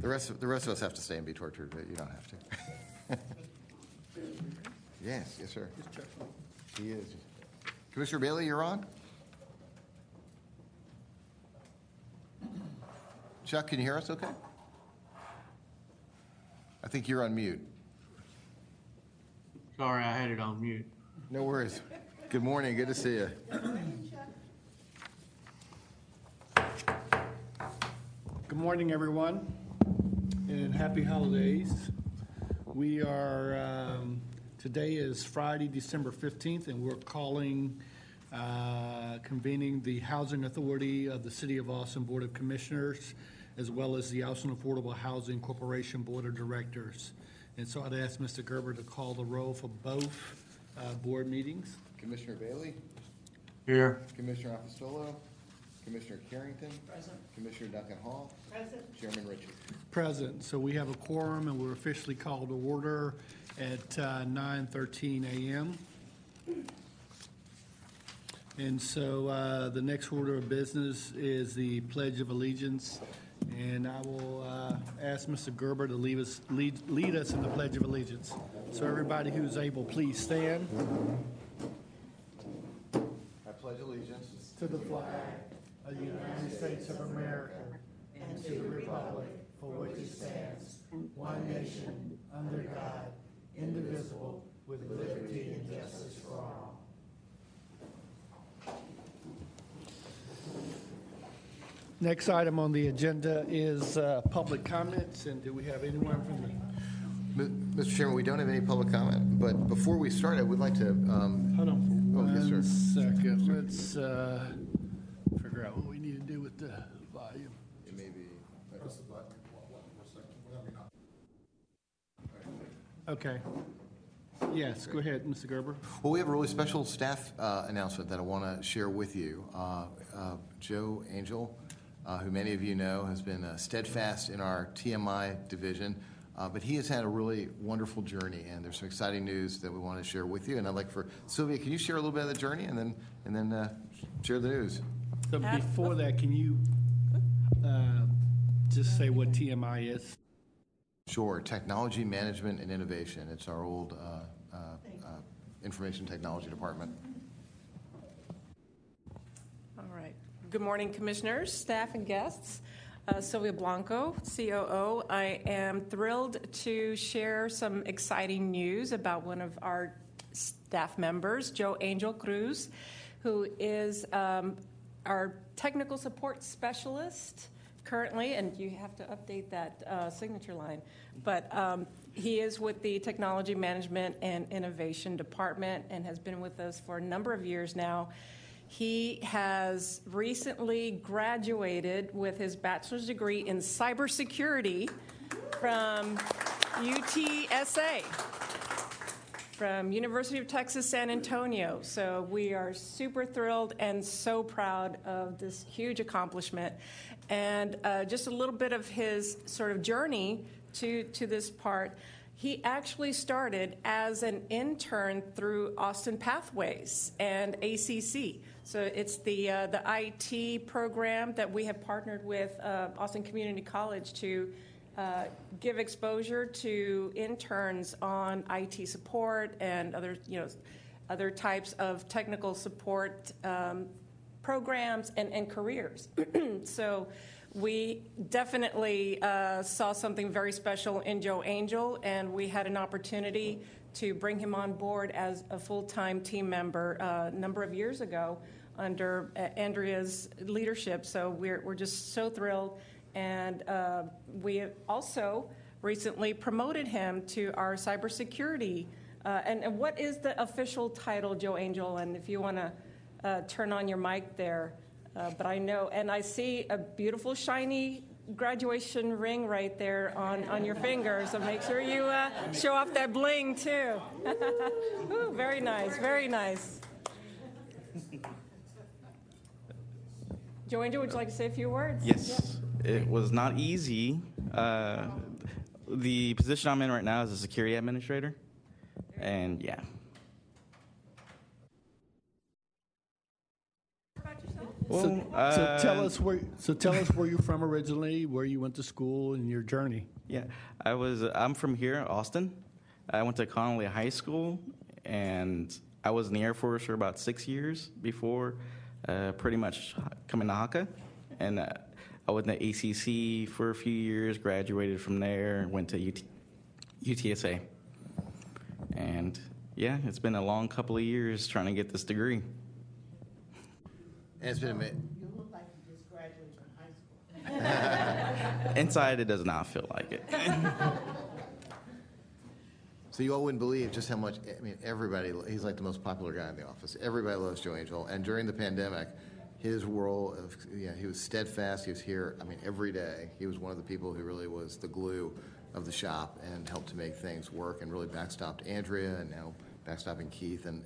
The rest of us have to stay and be tortured, but you don't have to. Yes, sir. He is. Commissioner Bailey, you're on. Chuck, can you hear us okay? I think you're on mute. Sorry, I had it on mute. No worries. Good morning. Good to see you. Good morning, Chuck. Good morning, everyone, and happy holidays. We are, today is Friday, December 15th, and we're convening the Housing Authority of the City of Austin Board of Commissioners, as well as the Austin Affordable Housing Corporation Board of Directors. And so I'd ask Mr. Gerber to call the roll for both board meetings. Commissioner Bailey? Here. Commissioner Apostolo? Commissioner Carrington? Present. Commissioner Duncan Hall? Present. Chairman Ritchie? Present. So we have a quorum, and we're officially called to order at 9:13 a.m. And so the next order of business is the Pledge of Allegiance. And I will ask Mr. Gerber to lead us in the Pledge of Allegiance. So everybody who's able, please stand. I pledge allegiance To the flag of the United States of America and to the republic for which it stands, one nation, under God, indivisible, with liberty and justice for all. Next item on the agenda is public comments, and do we have anyone from the... Mr. Chairman, we don't have any public comment, but before we start, I would like to... Hold on for yes, one sir. second. Let's figure out what we need to do with the volume. It may be... Okay. Yes, go ahead, Mr. Gerber. Well, we have a really special staff announcement that I want to share with you. Joe Angel, who many of you know, has been steadfast in our TMI division, but he has had a really wonderful journey, and there's some exciting news that we want to share with you. And I'd like for Sylvia, can you share a little bit of the journey, and then share the news? So before that, can you just say what TMI is? Sure. Technology Management and Innovation. It's our old Information Technology Department. All right. Good morning, commissioners, staff, and guests. Sylvia Blanco, COO. I am thrilled to share some exciting news about one of our staff members, Joe Angel Cruz, who is our technical support specialist currently, and you have to update that signature line. But he is with the Technology Management and Innovation Department and has been with us for a number of years now. He has recently graduated with his bachelor's degree in cybersecurity from UTSA, from University of Texas, San Antonio. So we are super thrilled and so proud of this huge accomplishment. And just a little bit of his sort of journey to this part. He actually started as an intern through Austin Pathways and ACC. So it's the IT program that we have partnered with Austin Community College to give exposure to interns on IT support and other types of technical support programs and careers. So we definitely saw something very special in Joe Angel, and we had an opportunity to bring him on board as a full-time team member a number of years ago under Andrea's leadership. So we're just so thrilled, and we also recently promoted him to our cybersecurity. And what is the official title, Joe Angel? And if you want to turn on your mic there. But I know, and I see a beautiful shiny graduation ring right there on your finger, so make sure you show off that bling too. Ooh, very nice, very nice. Joe Angel, would you like to say a few words? Yes, yeah. It was not easy. The position I'm in right now is a security administrator, and yeah. So tell us where you're from originally, where you went to school, and your journey. Yeah, I'm from here, Austin. I went to Connolly High School, and I was in the Air Force for about 6 years before pretty much coming to Haka. And I went to ACC for a few years, graduated from there, went to UTSA. And yeah, it's been a long couple of years trying to get this degree. And it's been amazing. You look like you just graduated from high school. Inside, it does not feel like it. So you all wouldn't believe just how much, I mean, everybody, he's like the most popular guy in the office. Everybody loves Joe Angel. And during the pandemic, his world of, he was steadfast. He was here, I mean, every day. He was one of the people who really was the glue of the shop and helped to make things work and really backstopped Andrea and now backstopping Keith and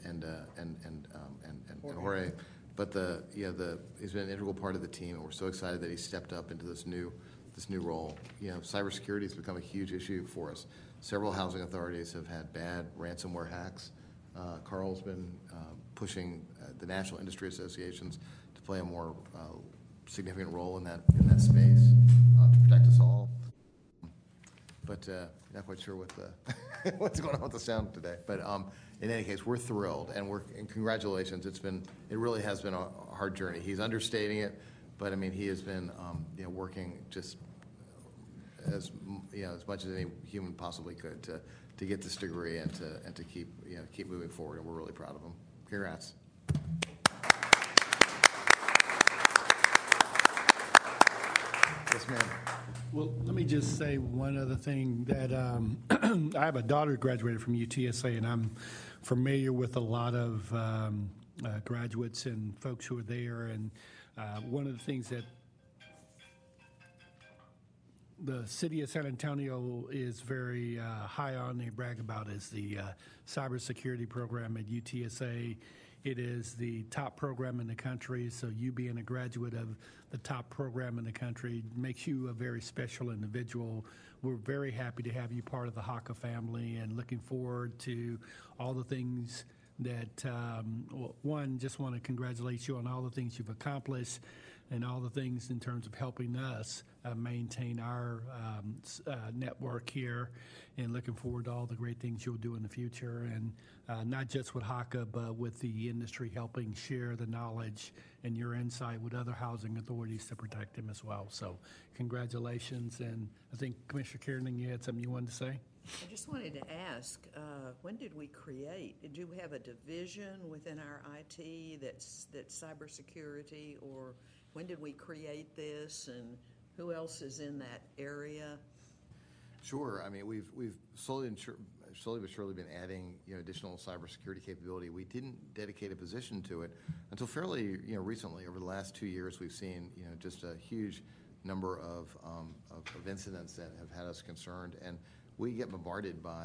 Jorge. But he's been an integral part of the team, and we're so excited that he stepped up into this new role. Cybersecurity has become a huge issue for us. Several housing authorities have had bad ransomware hacks. Carl's been pushing the national industry associations to play a more significant role in that space to protect us all. But not quite sure what what's going on with the sound today. But in any case, we're thrilled, and congratulations. It really has been a hard journey. He's understating it, but I mean, he has been working just as much as any human possibly could to get this degree and to keep moving forward. And we're really proud of him. Congrats. Yes, ma'am. Well, let me just say one other thing that I have a daughter who graduated from UTSA, and I'm familiar with a lot of graduates and folks who are there. And one of the things that the city of San Antonio is very high on, they brag about, is the cybersecurity program at UTSA. It is the top program in the country, so you being a graduate of the top program in the country makes you a very special individual. We're very happy to have you part of the Haka family and looking forward to all the things that, one, just want to congratulate you on all the things you've accomplished and all the things in terms of helping us maintain our network here, and looking forward to all the great things you'll do in the future, and not just with Haka, but with the industry helping share the knowledge and your insight with other housing authorities to protect them as well. So congratulations, and I think Commissioner Kiernan, you had something you wanted to say? I just wanted to ask, when did we create? Did you have a division within our IT that's cybersecurity, or when did we create this, and who else is in that area? Sure. I mean, we've slowly but surely been adding additional cybersecurity capability. We didn't dedicate a position to it until fairly recently. Over the last 2 years, we've seen just a huge number of incidents that have had us concerned, and we get bombarded by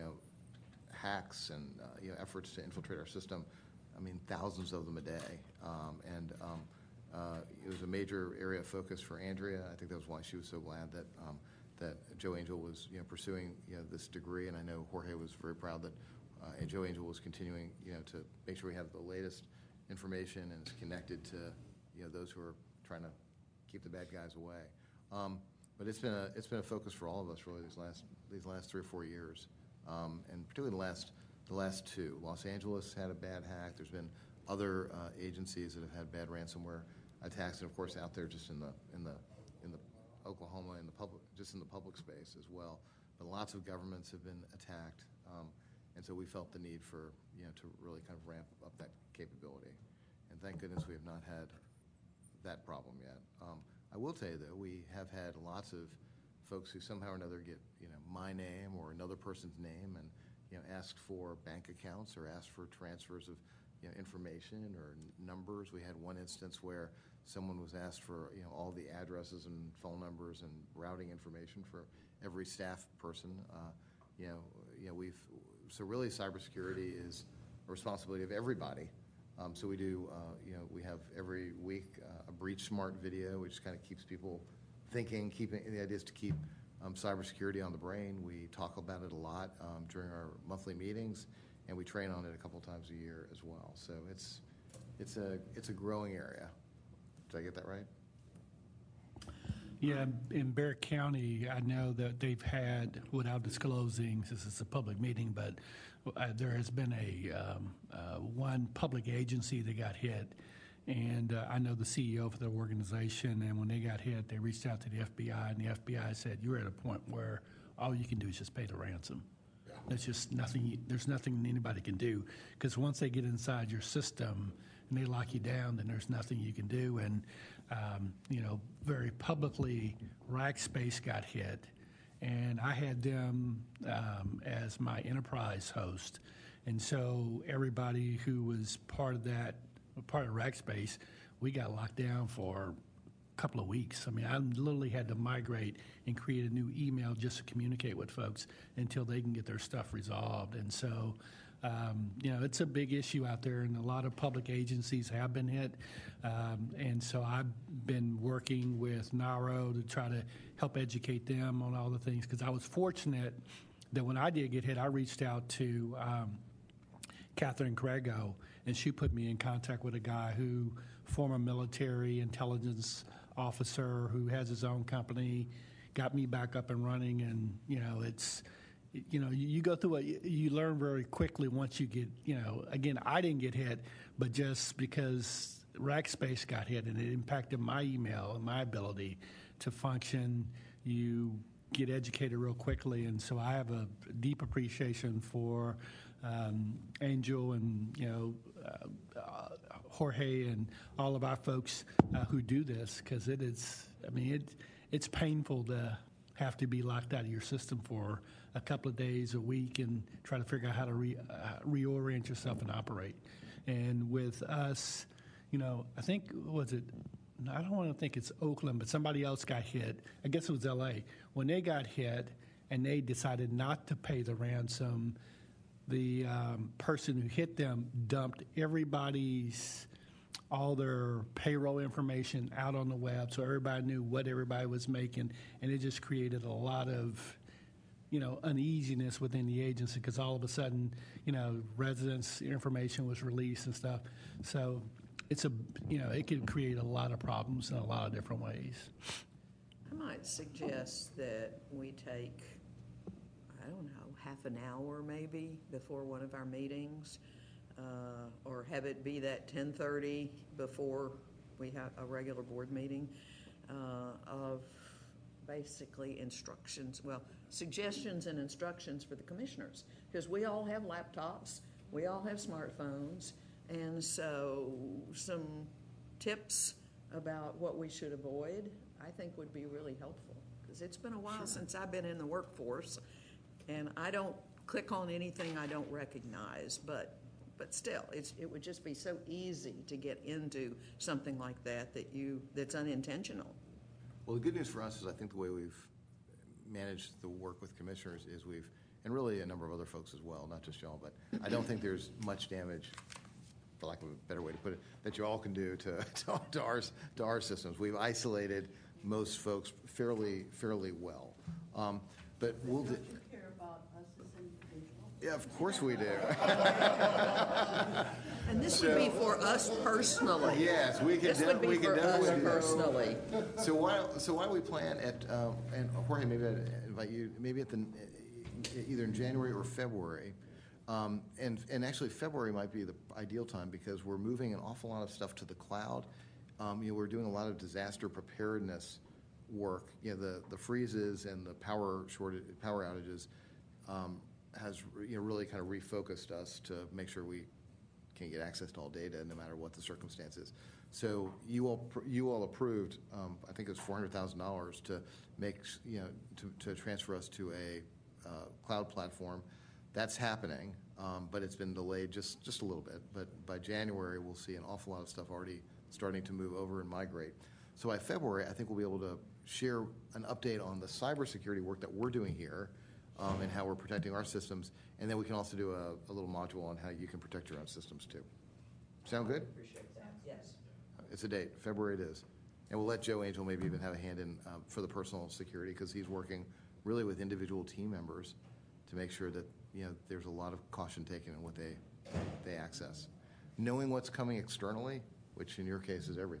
hacks and efforts to infiltrate our system. I mean, thousands of them a day, and it was a major area of focus for Andrea. I think that was why she was so glad that Joe Angel was pursuing this degree, and I know Jorge was very proud that Joe Angel was continuing to make sure we have the latest information and is connected to those who are trying to keep the bad guys away. But it's been a focus for all of us really these last 3 or 4 years, and particularly the last 2. Los Angeles had a bad hack. There's been other agencies that have had bad ransomware attacks, and of course out there just in the Oklahoma in the public space as well. But lots of governments have been attacked, and so we felt the need for to really kind of ramp up that capability. And thank goodness we have not had that problem yet. I will tell you though, we have had lots of folks who somehow or another get my name or another person's name and ask for bank accounts or ask for transfers of information or numbers. We had one instance where someone was asked for all the addresses and phone numbers and routing information for every staff person. So really cybersecurity is a responsibility of everybody. So we do we have every week a breach smart video, which kind of keeps people thinking. The idea is to keep cybersecurity on the brain. We talk about it a lot during our monthly meetings, and we train on it a couple times a year as well. So it's a growing area. Did I get that right? Yeah, in Bear County, I know that they've had, without disclosing, since it's a public meeting, but there has been one public agency that got hit. And I know the CEO for the organization, and when they got hit, they reached out to the FBI, and the FBI said, you're at a point where all you can do is just pay the ransom. There's just nothing, there's nothing anybody can do. Because once they get inside your system and they lock you down, then there's nothing you can do. And, very publicly, Rackspace got hit. And I had them as my enterprise host. And so everybody who was part of Rackspace, we got locked down for a couple of weeks. I mean, I literally had to migrate and create a new email just to communicate with folks until they can get their stuff resolved. And so, it's a big issue out there, and a lot of public agencies have been hit. And so I've been working with NARO to try to help educate them on all the things, because I was fortunate that when I did get hit, I reached out to Catherine Grego, and she put me in contact with a guy former military intelligence officer who has his own company, got me back up and running. And, you go through you learn very quickly once you get, again, I didn't get hit, but just because Rackspace got hit and it impacted my email and my ability to function, you get educated real quickly. And so I have a deep appreciation for Angel and, Jorge and all of our folks who do this, because it's painful to have to be locked out of your system for a couple of days, a week, and try to figure out how to reorient yourself and operate. And with us, I think, I don't want to think it's Oakland, but somebody else got hit. I guess it was L.A. When they got hit and they decided not to pay the ransom, the person who hit them dumped all their payroll information out on the web, so everybody knew what everybody was making, and it just created a lot of uneasiness within the agency, because all of a sudden, residents' information was released and stuff. So it could create a lot of problems in a lot of different ways. I might suggest that we take, half an hour maybe before one of our meetings, or have it be that 10:30 before we have a regular board meeting, of basically suggestions and instructions for the commissioners, because we all have laptops, we all have smartphones, and so some tips about what we should avoid, I think, would be really helpful, because it's been a while since I've been in the workforce, and I don't click on anything I don't recognize, but still, it would just be so easy to get into something like that's unintentional. Well, the good news for us is I think the way we've managed the work with commissioners is and really a number of other folks as well, not just y'all, but I don't think there's much damage, for lack of a better way to put it, that you all can do to our systems. We've isolated most folks fairly well. But we'll don't you care about us as individuals? Yeah, of course we do. And this would be for us personally. Yes, we can. This would be for us personally. So why don't we plan at and Jorge, maybe I'd invite you maybe at either in January or February, and actually February might be the ideal time, because we're moving an awful lot of stuff to the cloud. We're doing a lot of disaster preparedness work. The freezes and the power outages has really kind of refocused us to make sure we can get access to all data no matter what the circumstances. So you all approved, I think it was $400,000 to make to transfer us to a cloud platform. That's happening, but it's been delayed just a little bit. But by January, we'll see an awful lot of stuff already starting to move over and migrate. So by February, I think we'll be able to share an update on the cybersecurity work that we're doing here, and how we're protecting our systems, and then we can also do a little module on how you can protect your own systems too. Sound good? Appreciate that. Yes. It's a date. February it is. And we'll let Joe Angel maybe even have a hand in for the personal security, because he's working really with individual team members to make sure that there's a lot of caution taken in what they access. Knowing what's coming externally, which in your case is everything,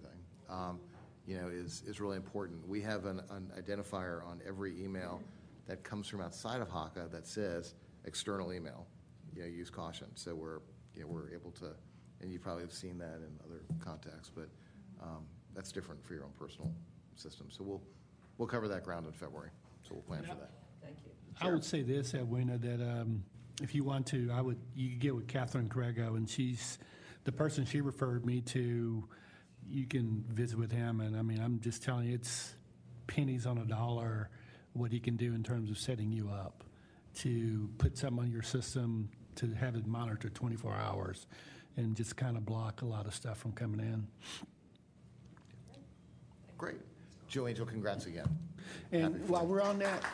is really important. We have an identifier on every email that comes from outside of HACA that says external email. Use caution. So we're able to, and you probably have seen that in other contexts, but that's different for your own personal system. So we'll cover that ground in February. So we'll plan for that. Thank you. I would say this, Edwina, that if you want to, you could get with Catherine Grego, and she's the person she referred me to. You can visit with him, and I mean, I'm just telling you, it's pennies on a dollar what he can do in terms of setting you up to put something on your system to have it monitored 24 hours and just kind of block a lot of stuff from coming in. Great. Joe Angel, congrats again. And while we're on that,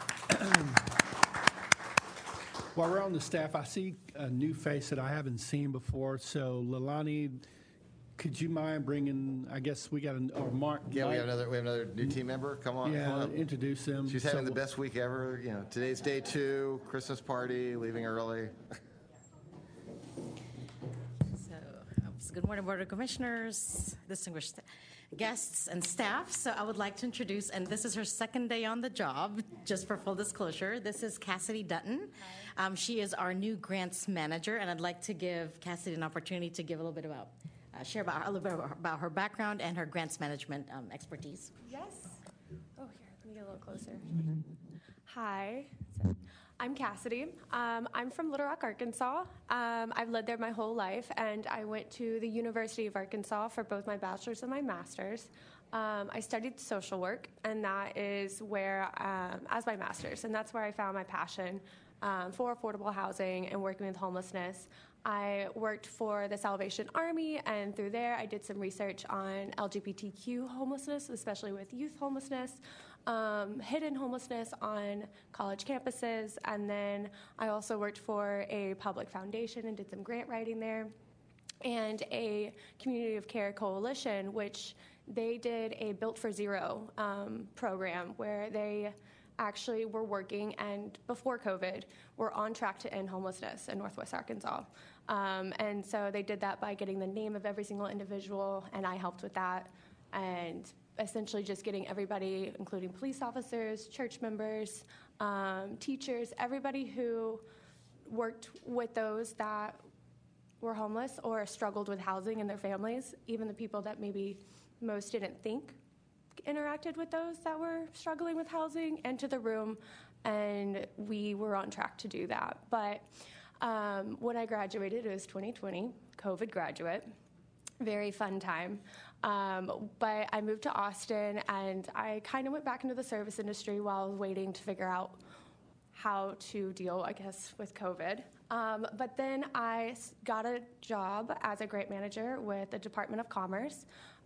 while we're on the staff, I see a new face that I haven't seen before. So, Lalani, could you mind bringing? I guess we got or Mark. Yeah, we have another new team member. Come on. Yeah, come on. introduce him. She's having the best week ever. Today's day 2, Christmas party, leaving early. So, good morning, Board of Commissioners, distinguished guests and staff. So I would like to introduce, and this is her second day on the job, just for full disclosure. This is Cassidy Dutton. She is our new grants manager, and I'd like to give Cassidy an opportunity to give a little bit about, share a little bit about her background and her grants management expertise. Yes. Oh, here, let me get a little closer. Hi. So, I'm Cassidy. I'm from Little Rock, Arkansas. I've lived there my whole life, and I went to the University of Arkansas for both my bachelor's and my master's. I studied social work, and that is where, as my master's, and that's where I found my passion for affordable housing and working with homelessness. I worked for the Salvation Army, and through there I did some research on LGBTQ homelessness, especially with youth homelessness, hidden homelessness on college campuses, and then I also worked for a public foundation and did some grant writing there, and a community of care coalition, which they did a Built for Zero program where they actually were working, and before COVID, were on track to end homelessness in Northwest Arkansas. And so they did that by getting the name of every single individual, and I helped with that, and essentially just getting everybody, including police officers, church members, teachers, everybody who worked with those that were homeless or struggled with housing in their families, even the people that maybe most didn't think interacted with those that were struggling with housing, into the room, and we were on track to do that. But when I graduated, it was 2020, COVID graduate, very fun time. But I moved to Austin, and I kind of went back into the service industry while I was waiting to figure out how to deal, I guess, with COVID. But then I got a job as a grant manager with the Department of Commerce,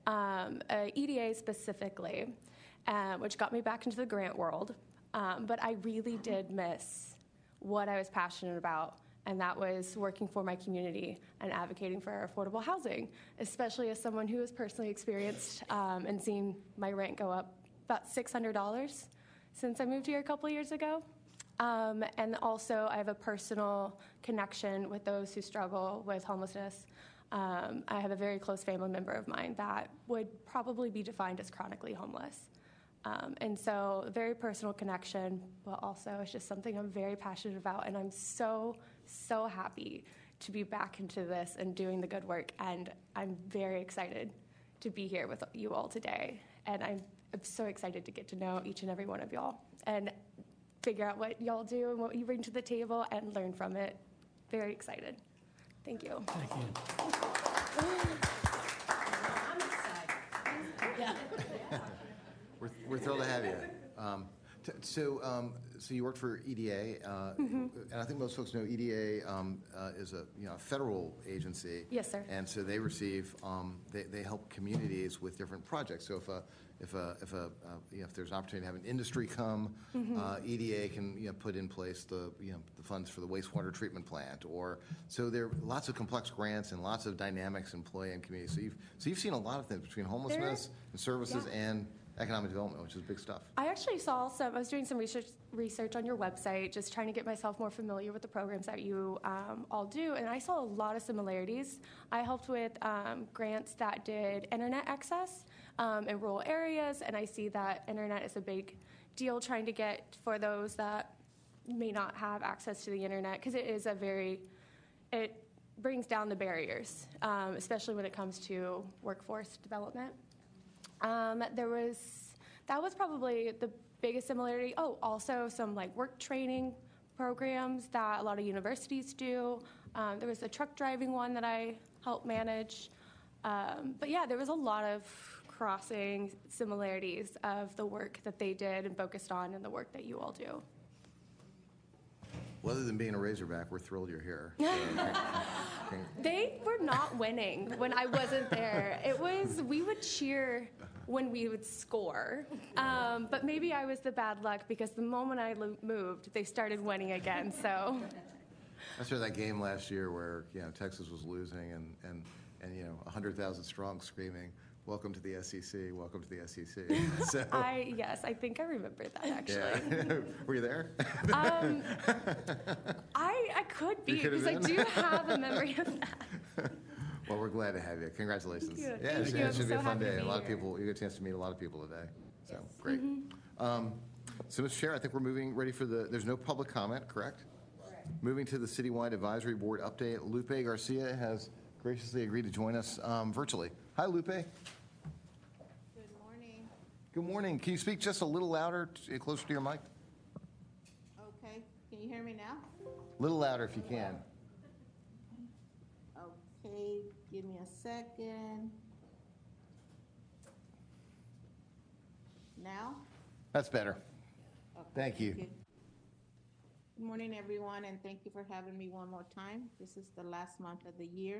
EDA specifically, which got me back into the grant world. But I really did miss what I was passionate about, and that was working for my community and advocating for affordable housing, especially as someone who has personally experienced and seen my rent go up about $600 since I moved here a couple years ago. And also, I have a personal connection with those who struggle with homelessness. I have a very close family member of mine that would probably be defined as chronically homeless. And so, a very personal connection, but also it's just something I'm very passionate about, and I'm so happy to be back into this and doing the good work, and I'm very excited to be here with you all today, and I'm so excited to get to know each and every one of y'all and figure out what y'all do and what you bring to the table and learn from it. Very excited. Thank you. Thank you. I'm excited. Yeah. We're thrilled to have you. So you worked for EDA, and I think most folks know EDA is a federal agency. Yes, sir. And so they receive they help communities with different projects. So if there's an opportunity to have an industry come, EDA can put in place the funds for the wastewater treatment plant, or so there are lots of complex grants and lots of dynamics in play in communities. So you've seen a lot of things between homelessness and services and economic development, which is big stuff. I actually saw I was doing some research on your website, just trying to get myself more familiar with the programs that you all do, and I saw a lot of similarities. I helped with grants that did internet access in rural areas, and I see that internet is a big deal trying to get for those that may not have access to the internet, because it brings down the barriers, especially when it comes to workforce development. That was probably the biggest similarity. Oh, also some like work training programs that a lot of universities do. There was a truck driving one that I helped manage. But yeah, there was a lot of crossing similarities of the work that they did and focused on and the work that you all do. Well, other than being a Razorback, we're thrilled you're here. They were not winning when I wasn't there. We would cheer when we would score. But maybe I was the bad luck because the moment I moved, they started winning again, so. That's for that game last year where, Texas was losing and 100,000 strong screaming, "Welcome to the SEC, welcome to the SEC." So, Yes, I think I remember that, actually. yeah. Were you there? I could be, You could have because I been. do have a memory of that. Well, we're glad to have you. Congratulations. Thank you. Yeah, Thank you. it I'm should be so a fun happy to day. A be lot of here. people, you get a chance to meet a lot of people today. So, great. Mm-hmm. So, Mr. Chair, I think we're ready for there's no public comment, correct? Correct. Moving to the Citywide Advisory Board update. Lupe Garcia has graciously agreed to join us virtually. Hi, Lupe. Good morning. Good morning. Can you speak just a little louder, closer to your mic? Okay, can you hear me now? A little louder if you can. Okay, give me a second. Now? That's better. Okay, Thank you. Good morning, everyone, and thank you for having me one more time. This is the last month of the year.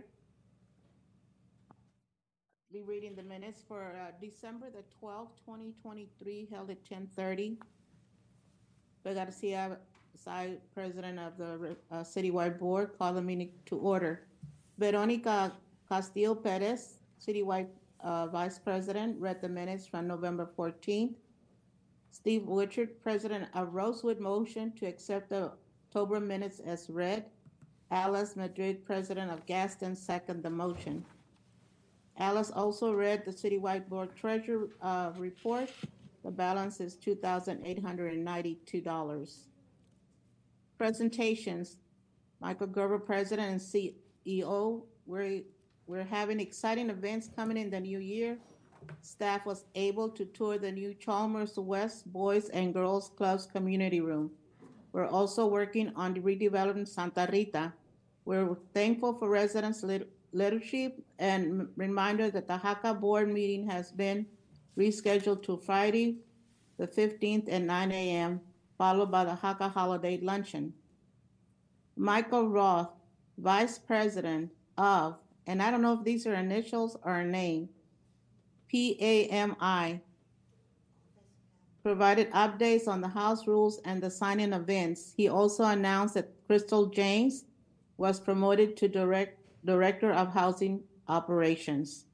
Be reading the minutes for December the 12th, 2023, held at 10:30. Garcia, President of the Citywide Board, call the meeting to order. Veronica Castillo Perez, Citywide Vice President, read the minutes from November 14th. Steve Wichert, President of Rosewood, motion to accept the October minutes as read. Alice Madrid, President of Gaston, second the motion. Alice also read the Citywide Board Treasurer report. The balance is $2,892. Presentations. Michael Gerber, President and CEO. We're having exciting events coming in the new year. Staff was able to tour the new Chalmers West Boys and Girls Clubs community room. We're also working on the redevelopment Santa Rita. We're thankful for residents' leadership and reminder that the HACA board meeting has been rescheduled to Friday, the 15th at 9 a.m., followed by the HACA holiday luncheon. Michael Roth, Vice President of, and I don't know if these are initials or a name, PAMI, provided updates on the House rules and the sign-in events. He also announced that Crystal James was promoted to Director of Housing Operations.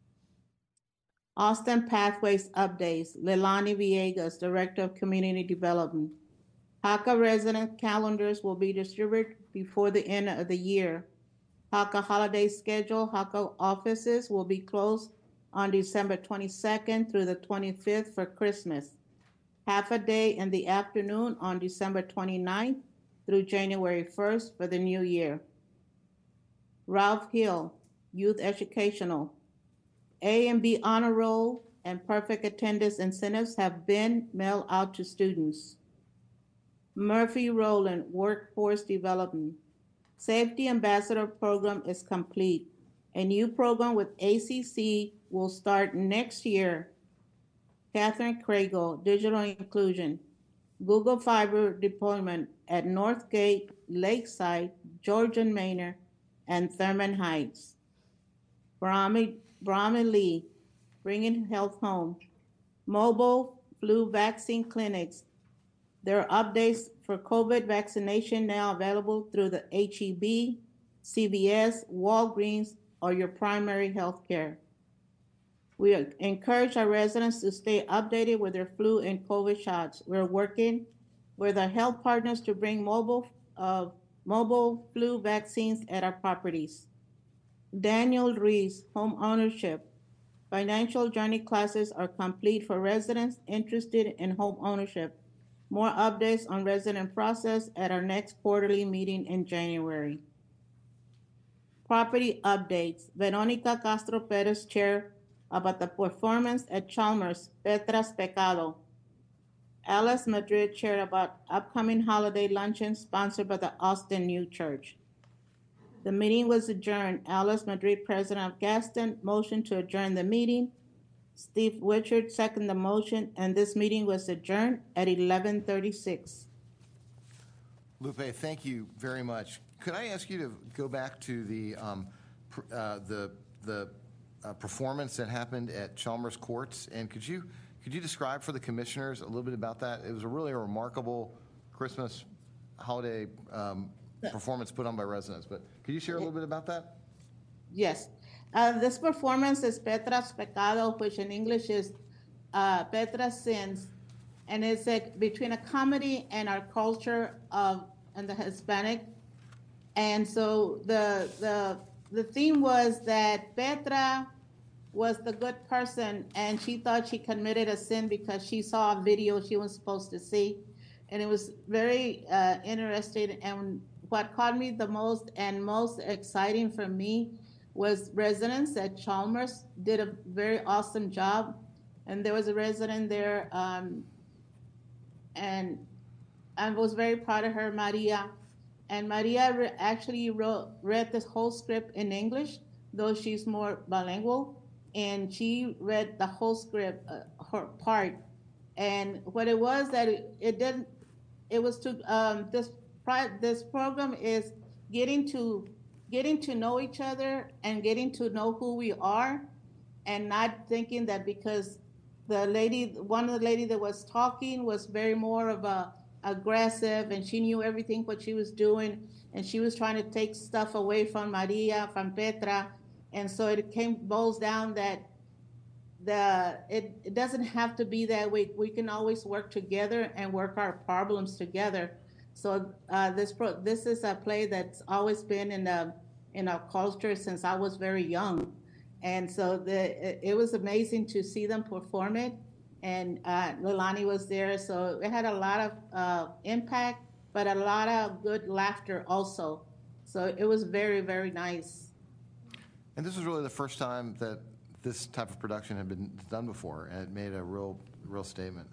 Austin Pathways updates. Leilani Villegas, Director of Community Development. HACA resident calendars will be distributed before the end of the year. HACA holiday schedule. HACA offices will be closed on December 22nd through the 25th for Christmas. Half a day in the afternoon on December 29th through January 1st for the new year. Ralph Hill, Youth Educational. A and B honor roll and perfect attendance incentives have been mailed out to students. Murphy Rowland, Workforce Development. Safety Ambassador Program is complete. A new program with ACC will start next year. Catherine Craigle, Digital Inclusion. Google Fiber deployment at Northgate, Lakeside, Georgian Manor, and Thurman Heights. Brahmi Lee, Bringing Health Home. Mobile flu vaccine clinics. There are updates for COVID vaccination now available through the HEB, CVS, Walgreens, or your primary health care. We encourage our residents to stay updated with their flu and COVID shots. We're working with our health partners to bring mobile flu vaccines at our properties. Daniel Rees, Home Ownership. Financial journey classes are complete for residents interested in home ownership. More updates on resident process at our next quarterly meeting in January. Property updates. Veronica Castro Perez, Chair, about the performance at Chalmers, Petras Pecado. Alice Madrid, Chair, about upcoming holiday luncheon sponsored by the Austin New Church. The meeting was adjourned. Alice Madrid, President of Gaston, motion to adjourn the meeting. Steve Richard, second the motion, and this meeting was adjourned at 11:36. Lupe, thank you very much. Could I ask you to go back to the performance that happened at Chalmers Courts, and could you describe for the commissioners a little bit about that? It was a really remarkable Christmas holiday performance put on by residents, but could you share a little bit about that? Yes. This performance is Petra's Pecado, which in English is Petra's Sins, and it's between a comedy and our culture and the Hispanic. And so the theme was that Petra was the good person, and she thought she committed a sin because she saw a video she was supposed to see, and it was very interesting. And what caught me the most and most exciting for me was residents at Chalmers did a very awesome job. And there was a resident there, and I was very proud of her, Maria. And Maria actually read this whole script in English, though she's more bilingual. And she read the whole script, her part. And what it was that this program is getting to know each other and getting to know who we are, and not thinking that because one of the lady that was talking was very more of a aggressive, and she knew everything what she was doing, and she was trying to take stuff away from Maria, from Petra, and so it boils down that it doesn't have to be that way. We can always work together and work our problems together. So this is a play that's always been in our culture since I was very young, and so it was amazing to see them perform it. And Leilani was there, so it had a lot of impact, but a lot of good laughter also. So it was very, very nice. And this was really the first time that this type of production had been done before, and it made a real statement.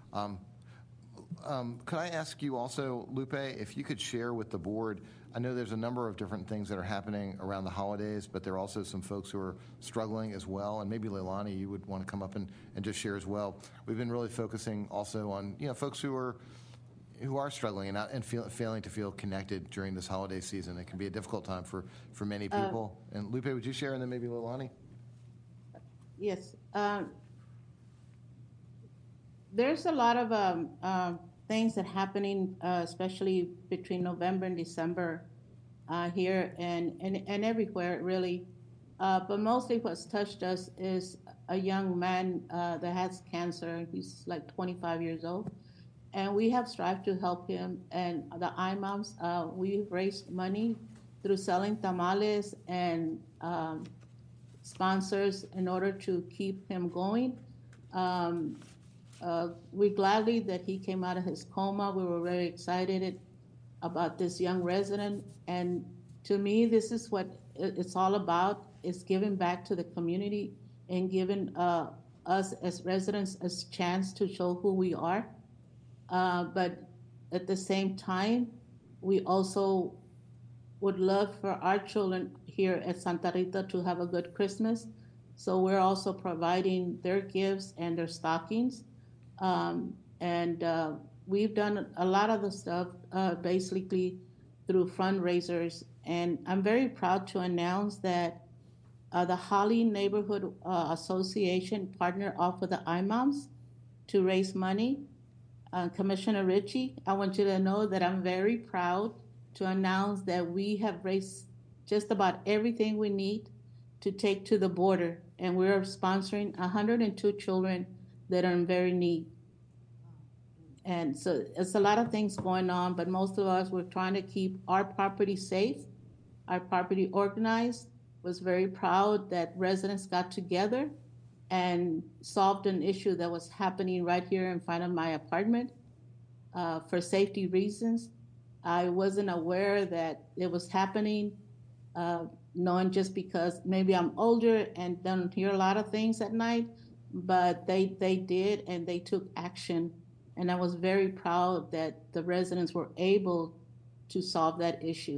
Could I ask you also, Lupe, if you could share with the board, I know there's a number of different things that are happening around the holidays, but there are also some folks who are struggling as well, and maybe Leilani, you would want to come up and just share as well. We've been really focusing also on folks who are struggling and failing to feel connected during this holiday season. It can be a difficult time for many people. And Lupe, would you share, and then maybe Leilani? Yes. There's a lot of things that happening, especially between November and December here and everywhere, really. But mostly what's touched us is a young man that has cancer. He's like 25 years old. And we have strived to help him. And the IMOMs, we've raised money through selling tamales and sponsors in order to keep him going. We're gladly that he came out of his coma. We were very excited about this young resident. And to me, this is what it's all about, is giving back to the community and giving us as residents a chance to show who we are. But at the same time, we also would love for our children here at Santa Rita to have a good Christmas. So we're also providing their gifts and their stockings. We've done a lot of the stuff basically through fundraisers. And I'm very proud to announce that the Holly Neighborhood Association partnered off with the IMOMs to raise money. Commissioner Ritchie, I want you to know that I'm very proud to announce that we have raised just about everything we need to take to the border. And we're sponsoring 102 children that are in very need. And so it's a lot of things going on, but most of us, we're trying to keep our property safe, our property organized. Was very proud that residents got together and solved an issue that was happening right here in front of my apartment for safety reasons. I wasn't aware that it was happening, knowing just because maybe I'm older and don't hear a lot of things at night, but they did and they took action. And I was very proud that the residents were able to solve that issue.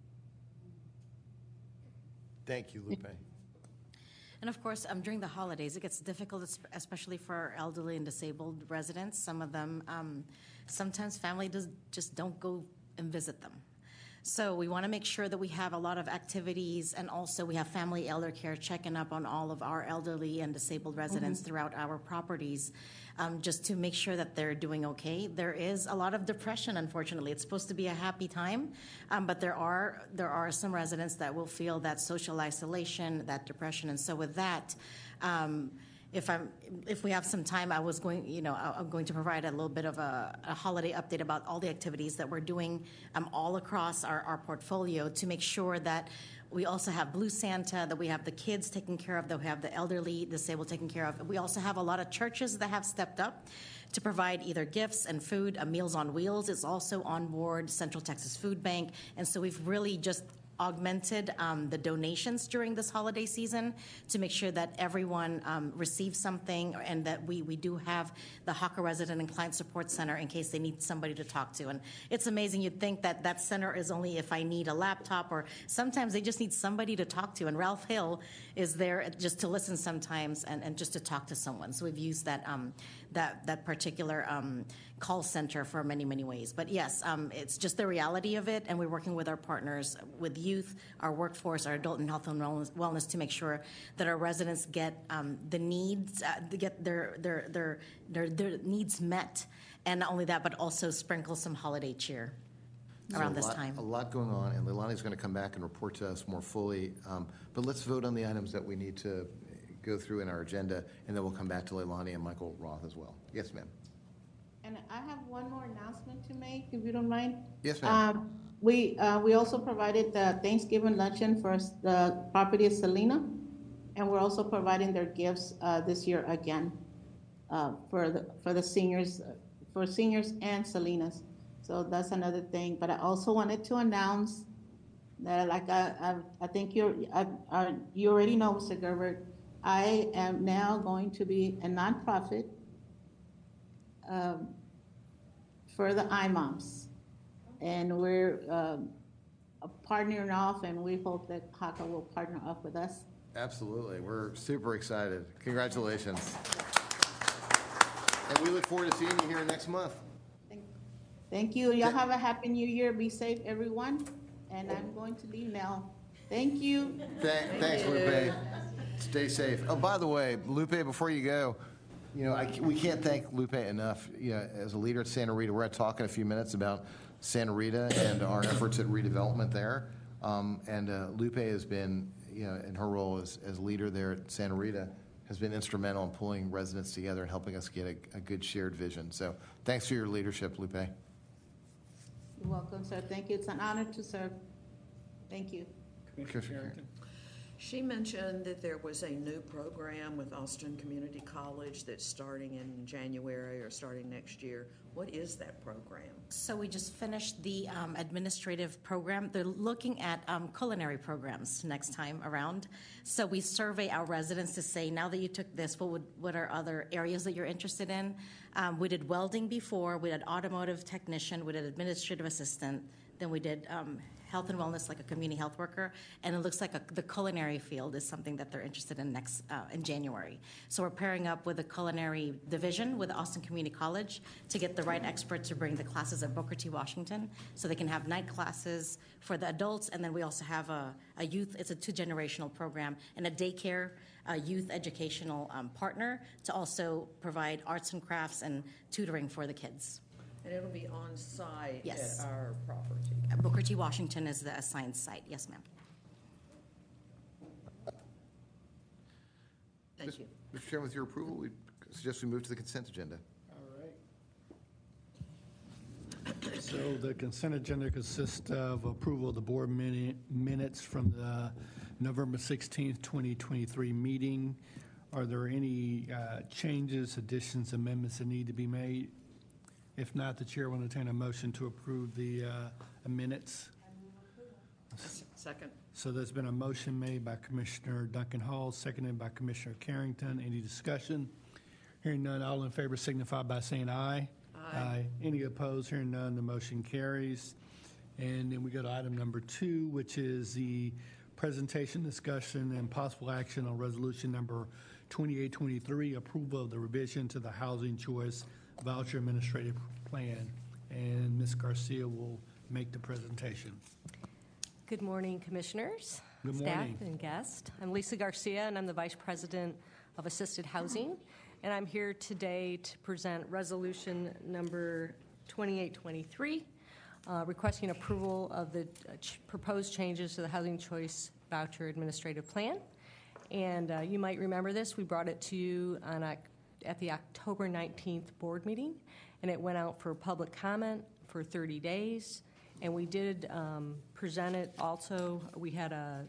Thank you, Lupe. And of course, during the holidays, it gets difficult, especially for our elderly and disabled residents. Some of them, sometimes family just don't go and visit them. So we want to make sure that we have a lot of activities, and also we have family elder care checking up on all of our elderly and disabled residents throughout our properties, just to make sure that they're doing okay. There is a lot of depression, unfortunately. It's supposed to be a happy time, but there are some residents that will feel that social isolation, that depression, and so with that, if we have some time, I'm going to provide a little bit of a holiday update about all the activities that we're doing all across our portfolio to make sure that we also have Blue Santa, that we have the kids taken care of, that we have the elderly, disabled taken care of. We also have a lot of churches that have stepped up to provide either gifts and food. Meals on Wheels is also on board, Central Texas Food Bank, and so we've really just augmented the donations during this holiday season to make sure that everyone receives something, and that we do have the HACA Resident and Client Support Center in case they need somebody to talk to. And it's amazing, you'd think that that center is only if I need a laptop, or sometimes they just need somebody to talk to, and Ralph Hill is there just to listen sometimes and just to talk to someone. So we've used that particular call center for many, many ways. But yes, it's just the reality of it, and we're working with our partners, with youth, our workforce, our adult and health and wellness to make sure that our residents get the needs, get their needs met, and not only that, but also sprinkle some holiday cheer around this time. A lot going on, and Leilani's going to come back and report to us more fully. But let's vote on the items that we need to go through in our agenda, and then we'll come back to Leilani and Michael Roth as well. Yes, ma'am. And I have one more announcement to make, if you don't mind. Yes, ma'am. We also provided the Thanksgiving luncheon for the property of Selena, and we're also providing their gifts this year again for the seniors, for seniors and Selenas. So that's another thing. But I also wanted to announce that, like I think you already know, Mr. Gerber, I am now going to be a nonprofit for the IMOMs, and we're partnering off, and we hope that HACA will partner up with us. Absolutely. We're super excited. Congratulations. And we look forward to seeing you here next month. Thank you. Y'all have a happy new year. Be safe, everyone. And I'm going to leave now. Thank you. Thanks, Lupe. Stay safe. Oh, by the way, Lupe, before you go, we can't thank Lupe enough. As a leader at Santa Rita, we're going to talk in a few minutes about Santa Rita and our efforts at redevelopment there. And Lupe has been, in her role as leader there at Santa Rita, has been instrumental in pulling residents together and helping us get a good shared vision. So thanks for your leadership, Lupe. You're welcome, sir. Thank you. It's an honor to serve. Thank you. Commissioner Carrington. She mentioned that there was a new program with Austin Community College that's starting in January or starting next year. What is that program? So we just finished the administrative program. They're looking at culinary programs next time around. So we survey our residents to say, now that you took this, what are other areas that you're interested in? We did welding before. We did automotive technician. We did administrative assistant. Then we did health and wellness, like a community health worker, and it looks like the culinary field is something that they're interested in next in January. So we're pairing up with the culinary division with Austin Community College to get the right experts to bring the classes at Booker T. Washington, so they can have night classes for the adults, and then we also have a youth. It's a 2-generational program, and a daycare youth educational partner to also provide arts and crafts and tutoring for the kids. And it'll be on site Yes. at our property. Booker T. Washington is the assigned site. Yes, ma'am. Thank you. Mr. Chairman, with your approval, we suggest we move to the consent agenda. All right. So the consent agenda consists of approval of the board minutes from the November 16th, 2023 meeting, Are there any changes, additions, amendments that need to be made? If not, the chair will entertain a motion to approve the minutes. Second. So there's been a motion made by Commissioner Duncan Hall, seconded by Commissioner Carrington. Any discussion? Hearing none, all in favor signify by saying aye. Aye. Any opposed? Hearing none, the motion carries. And then we go to item number 2, which is the presentation, discussion, and possible action on resolution number 2823, approval of the revision to the Housing Choice Voucher Administrative Plan. And Ms. Garcia will make the presentation. Good morning, Commissioners, Good morning. staff, and guests. I'm Lisa Garcia, and I'm the Vice President of Assisted Housing. And I'm here today to present Resolution number 2823, requesting approval of the proposed changes to the Housing Choice Voucher Administrative Plan. And you might remember this. We brought it to you at the October 19th board meeting, and it went out for public comment for 30 days. And we did present it also. We had a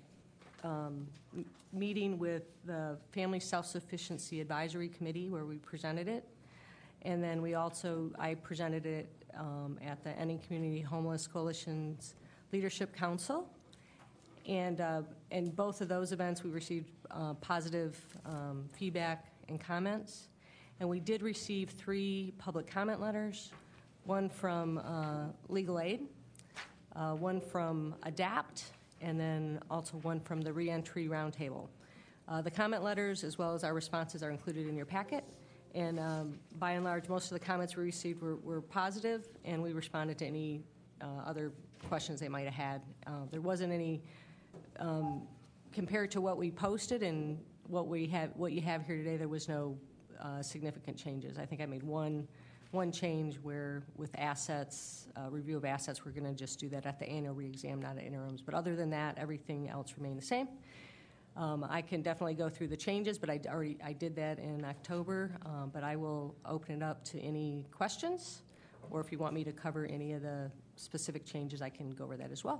meeting with the Family Self-Sufficiency Advisory Committee where we presented it. And then I presented it at the Ending Community Homeless Coalition's Leadership Council. And in both of those events, we received positive feedback and comments. And we did receive 3 public comment letters, one from Legal Aid, one from ADAPT, and then also one from the Reentry Roundtable. The comment letters, as well as our responses, are included in your packet. And by and large, most of the comments we received were positive, and we responded to any other questions they might have had. There wasn't any, compared to what we posted and what you have here today, there was no significant changes. I think I made one change where with assets, review of assets, we're going to just do that at the annual re-exam, not at interims. But other than that, everything else remained the same. I can definitely go through the changes, but I did that in October. But I will open it up to any questions, or if you want me to cover any of the specific changes, I can go over that as well.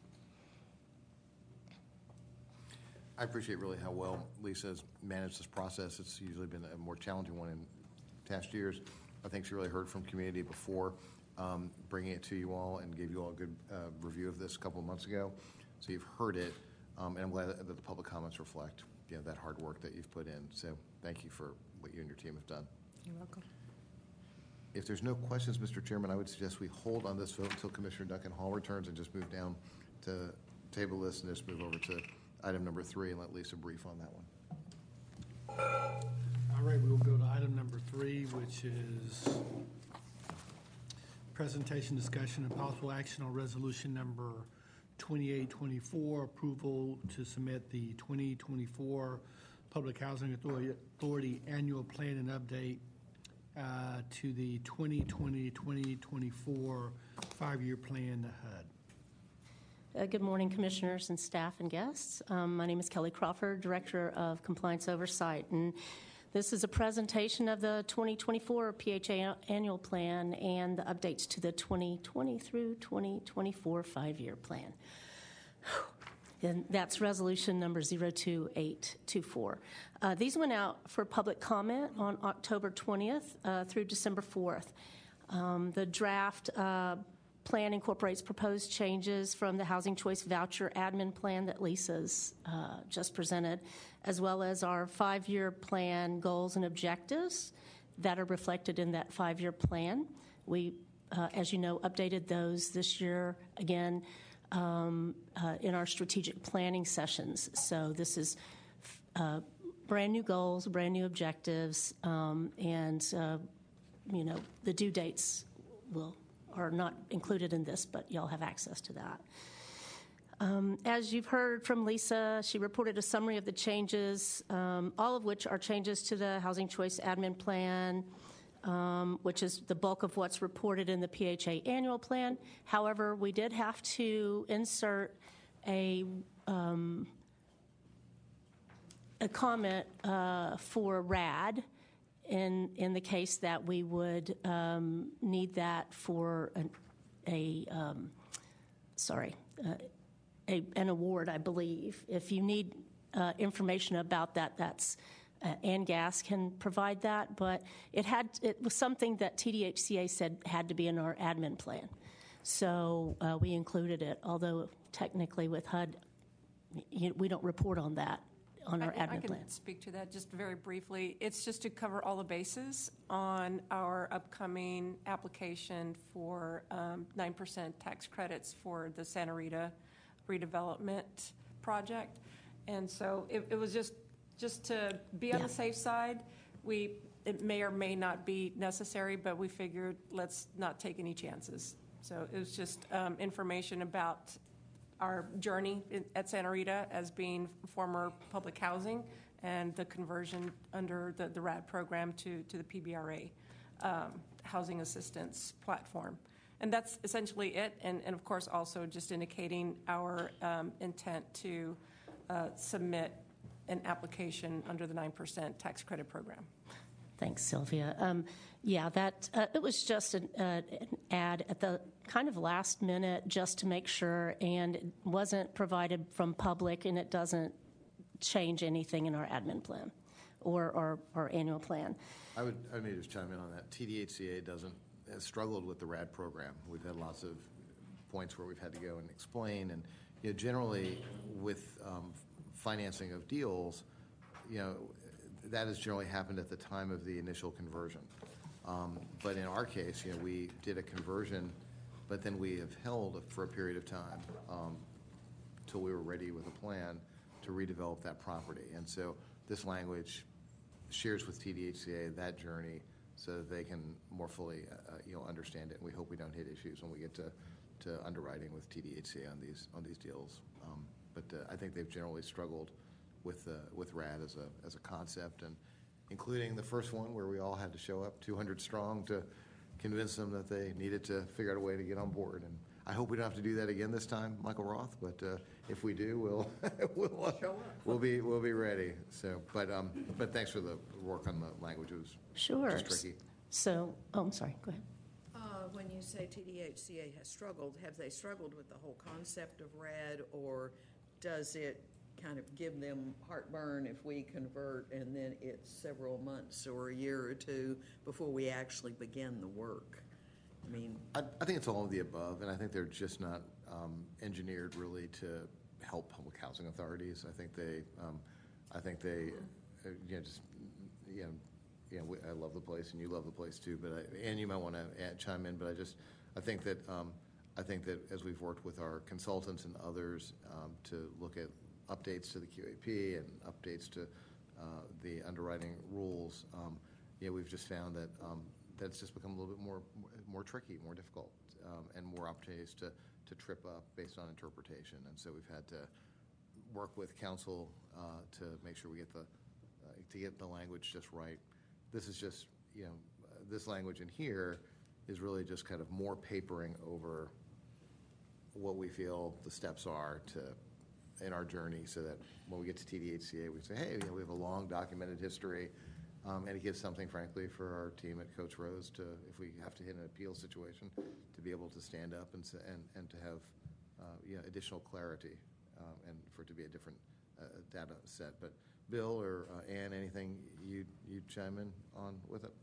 I appreciate really how well Lisa has managed this process. It's usually been a more challenging one in past years. I think she really heard from community before bringing it to you all and gave you all a good review of this a couple of months ago. So you've heard it, and I'm glad that the public comments reflect that hard work that you've put in. So thank you for what you and your team have done. You're welcome. If there's no questions, Mr. Chairman, I would suggest we hold on this vote until Commissioner Duncan Hall returns and just move down to table this and just move over to item number 3 and let Lisa brief on that one. All right, we will go to item number 3, which is presentation, discussion, and possible action on resolution number 2824, approval to submit the 2024 Public Housing Authority Annual Plan and Update to the 2020-2024 5-year plan, the HUD. Good morning, Commissioners and staff and guests. My name is Kelly Crawford, Director of Compliance Oversight, and this is a presentation of the 2024 PHA Annual Plan and the updates to the 2020 through 2024 5-year plan. And that's resolution number 02824. These went out for public comment on October 20th through December 4th. The draft plan incorporates proposed changes from the Housing Choice Voucher Admin Plan that Lisa's just presented, as well as our 5-year plan goals and objectives that are reflected in that 5-year plan. We, as you know, updated those this year again in our strategic planning sessions. So this is brand new goals, brand new objectives, and the due dates are not included in this, but y'all have access to that. As you've heard from Lisa, she reported a summary of the changes, all of which are changes to the Housing Choice Admin Plan, which is the bulk of what's reported in the PHA Annual Plan. However, we did have to insert a comment for RAD in the case that we would need that for an award, I believe. If you need information about that, that's and gas can provide that, but it was something that TDHCA said had to be in our admin plan. So we included it, although technically with HUD, we don't report on that on our admin plan. I can speak to that just very briefly. It's just to cover all the bases on our upcoming application for 9% tax credits for the Santa Rita redevelopment project. And so it was just to be on the safe side. It may or may not be necessary, but we figured let's not take any chances. So it was just information about our journey at Santa Rita as being former public housing and the conversion under the RAD program to the PBRA housing assistance platform. And that's essentially it. And of course, also just indicating our intent to submit an application under the 9% tax credit program. Thanks, Sylvia. It was just an ad at the kind of last minute just to make sure, and it wasn't provided from public, and it doesn't change anything in our admin plan or our annual plan. I may just chime in on that. TDHCA has struggled with the RAD program. We've had lots of points where we've had to go and explain, and generally with financing of deals, that has generally happened at the time of the initial conversion. But in our case, we did a conversion, but then we have held for a period of time till we were ready with a plan to redevelop that property. And so this language shares with TDHCA that journey so that they can more fully understand it. And we hope we don't hit issues when we get to underwriting with TDHCA on these deals. But I think they've generally struggled with RAD as a concept, and including the first one where we all had to show up 200 strong to convince them that they needed to figure out a way to get on board. And I hope we don't have to do that again this time, Michael Roth. But if we do, we'll be ready. So, but thanks for the work on the language. It was just tricky. So, I'm sorry. Go ahead. When you say TDHCA has struggled, have they struggled with the whole concept of RAD, or does it kind of give them heartburn if we convert and then it's several months or a year or two before we actually begin the work? I think it's all of the above, and I think they're just not engineered really to help public housing authorities. I think they I love the place, and you love the place too. But and you might want to chime in. But I think that as we've worked with our consultants and others to look at updates to the QAP and updates to the underwriting rules, we've just found that that's just become a little bit more tricky, more difficult, and more opportunities to trip up based on interpretation. And so we've had to work with counsel to make sure we get the language just right. This is just this language in here is really just kind of more papering over what we feel the steps are in our journey, so that when we get to TDHCA, we say, hey, we have a long documented history, and it gives something, frankly, for our team at Coach Rose to, if we have to hit an appeal situation, to be able to stand up and to have additional clarity, and for it to be a different data set. But Bill or Ann, anything you'd chime in on with it?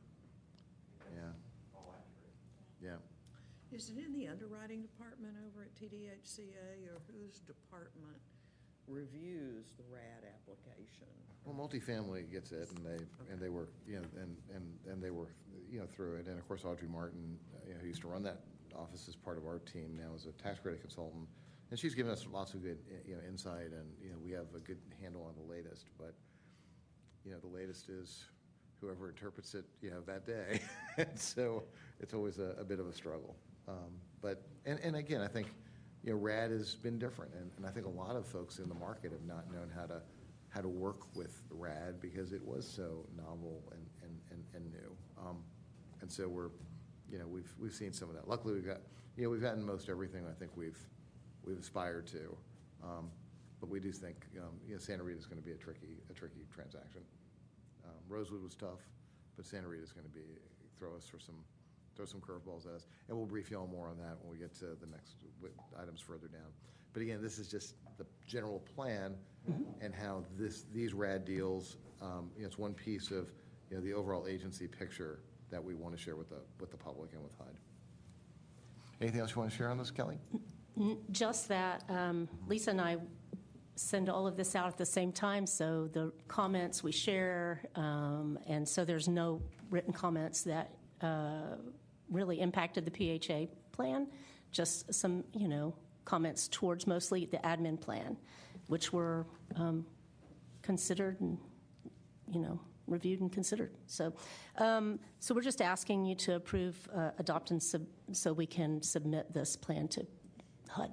Yeah. Is it in the underwriting department over at TDHCA, or whose department reviews the RAD application? Well, multifamily gets it, and they work, and they work, through it. And of course, Audrey Martin, who used to run that office as part of our team, now is a tax credit consultant, and she's given us lots of good, insight, and we have a good handle on the latest. But the latest is whoever interprets it, that day. And so it's always a bit of a struggle. But again, I think RAD has been different, and I think a lot of folks in the market have not known how to work with RAD because it was so novel and new. And so we've seen some of that. Luckily, we've gotten most everything I think we've aspired to. But we do think Santa Rita is going to be a tricky transaction. Rosewood was tough, but Santa Rita is going to throw us for some throw some curveballs at us. And we'll brief you all more on that when we get to the next items further down. But again, this is just the general plan and how these RAD deals, it's one piece of the overall agency picture that we want to share with the public and with HUD. Anything else you want to share on this, Kelly? Just that Lisa and I send all of this out at the same time, so the comments we share, and so there's no written comments that really impacted the PHA plan, just some, comments towards mostly the admin plan, which were considered and, reviewed and considered. So we're just asking you to approve, adopt, and so we can submit this plan to HUD.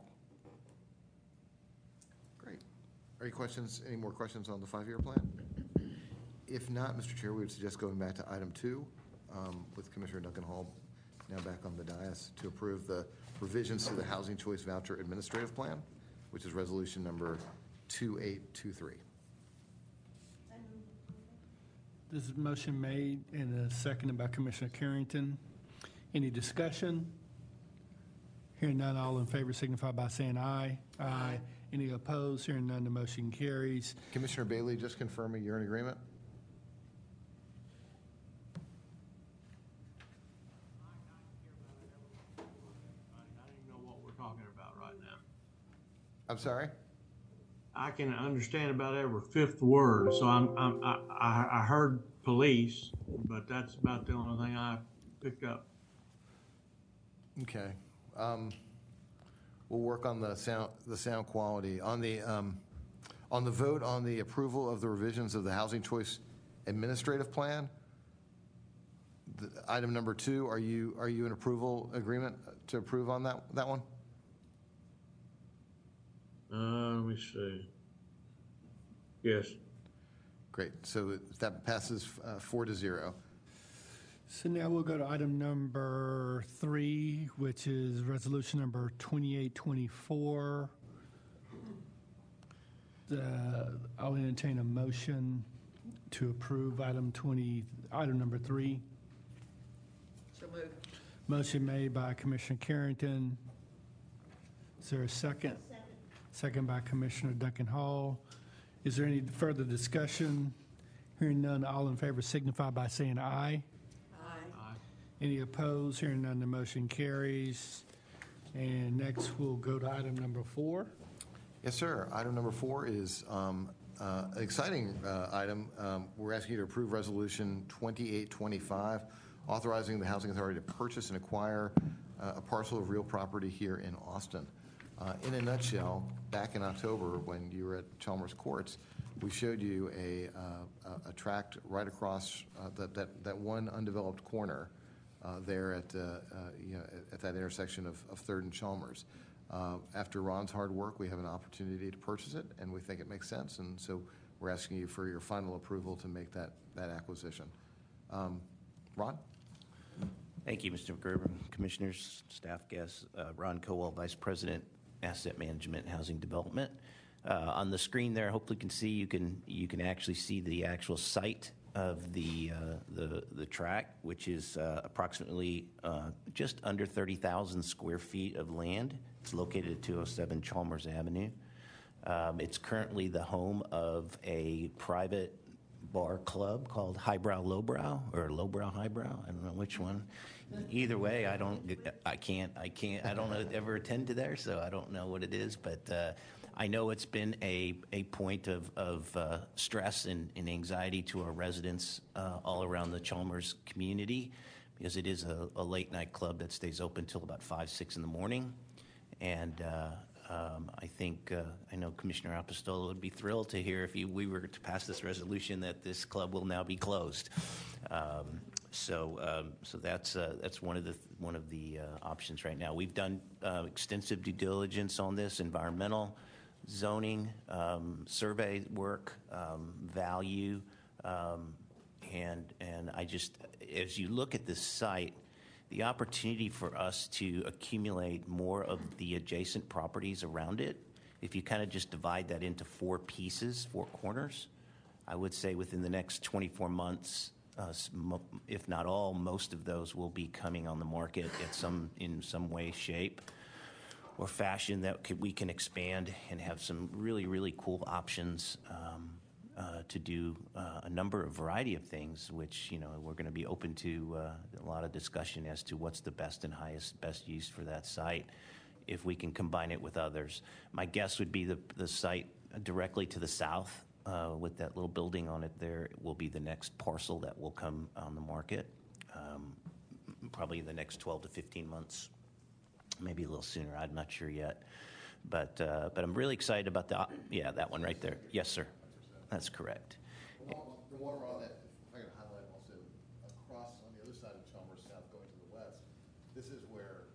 Great. Any more questions on the 5-year plan? If not, Mr. Chair, we would suggest going back to item 2 with Commissioner Duncan Hall now back on the dais to approve the revisions to the Housing Choice Voucher Administrative Plan, which is resolution number 2823. This is motion made and seconded by Commissioner Carrington. Any discussion? Hearing none, all in favor signify by saying aye. Aye. Any opposed? Hearing none, the motion carries. Commissioner Bailey, just confirming you're in agreement? I don't even know what we're talking about right now. I'm sorry? I can understand about every fifth word, so I heard police, but that's about the only thing I picked up. Okay. We'll work on the sound quality. On the vote on the approval of the revisions of the Housing Choice Administrative Plan, item number 2, are you in approval agreement to approve on that one? Let me see. Yes. Great. So that passes 4-0. So now we'll go to item number 3, which is resolution number 2824. I'll entertain a motion to approve item number 3. So moved. Motion made by Commissioner Carrington. Is there a second? Second by Commissioner Duncan Hall. Is there any further discussion? Hearing none, all in favor signify by saying aye. Aye. Any opposed? Hearing none, the motion carries. And next, we'll go to item number 4. Yes, sir. Item number 4 is an exciting item. We're asking you to approve Resolution 2825, authorizing the Housing Authority to purchase and acquire a parcel of real property here in Austin. In a nutshell, back in October when you were at Chalmers Courts, we showed you a tract right across that one undeveloped corner there at that intersection of 3rd and Chalmers. After Ron's hard work, we have an opportunity to purchase it, and we think it makes sense, and so we're asking you for your final approval to make that acquisition. Ron? Thank you, Mr. Gerber, commissioners, staff guests. Ron Kowal, Vice President, Asset Management and Housing Development. On the screen there, hopefully you can actually see the actual site of the tract, which is approximately just under 30,000 square feet of land. It's located at 207 Chalmers Avenue. It's currently the home of a private bar club called Highbrow Lowbrow or Lowbrow Highbrow. I don't know which one. Either way, I don't ever attend to there, so I don't know what it is. But I know it's been a point of stress and anxiety to our residents all around the Chalmers community, because it is a late night club that stays open till about 5, 6 in the morning. And I think I know Commissioner Apostolo would be thrilled to hear if we were to pass this resolution that this club will now be closed. So that's one of the options right now. We've done extensive due diligence on this, environmental, zoning, survey work, value, and I just, as you look at this site, the opportunity for us to accumulate more of the adjacent properties around it, if you kind of just divide that into 4 pieces, 4 corners, I would say within the next 24 months, if not all, most of those will be coming on the market in some way, shape, or fashion that we can expand and have some really, really cool options to do a number of variety of things, which, we're going to be open to a lot of discussion as to what's the best and best use for that site if we can combine it with others. My guess would be the site directly to the south with that little building on it there will be the next parcel that will come on the market, probably in the next 12 to 15 months, maybe a little sooner. I'm not sure yet. But I'm really excited about that one right there. Yes, sir. That's correct. The water on that, if I could highlight also, across on the other side of Chalmers South going to the west, this is where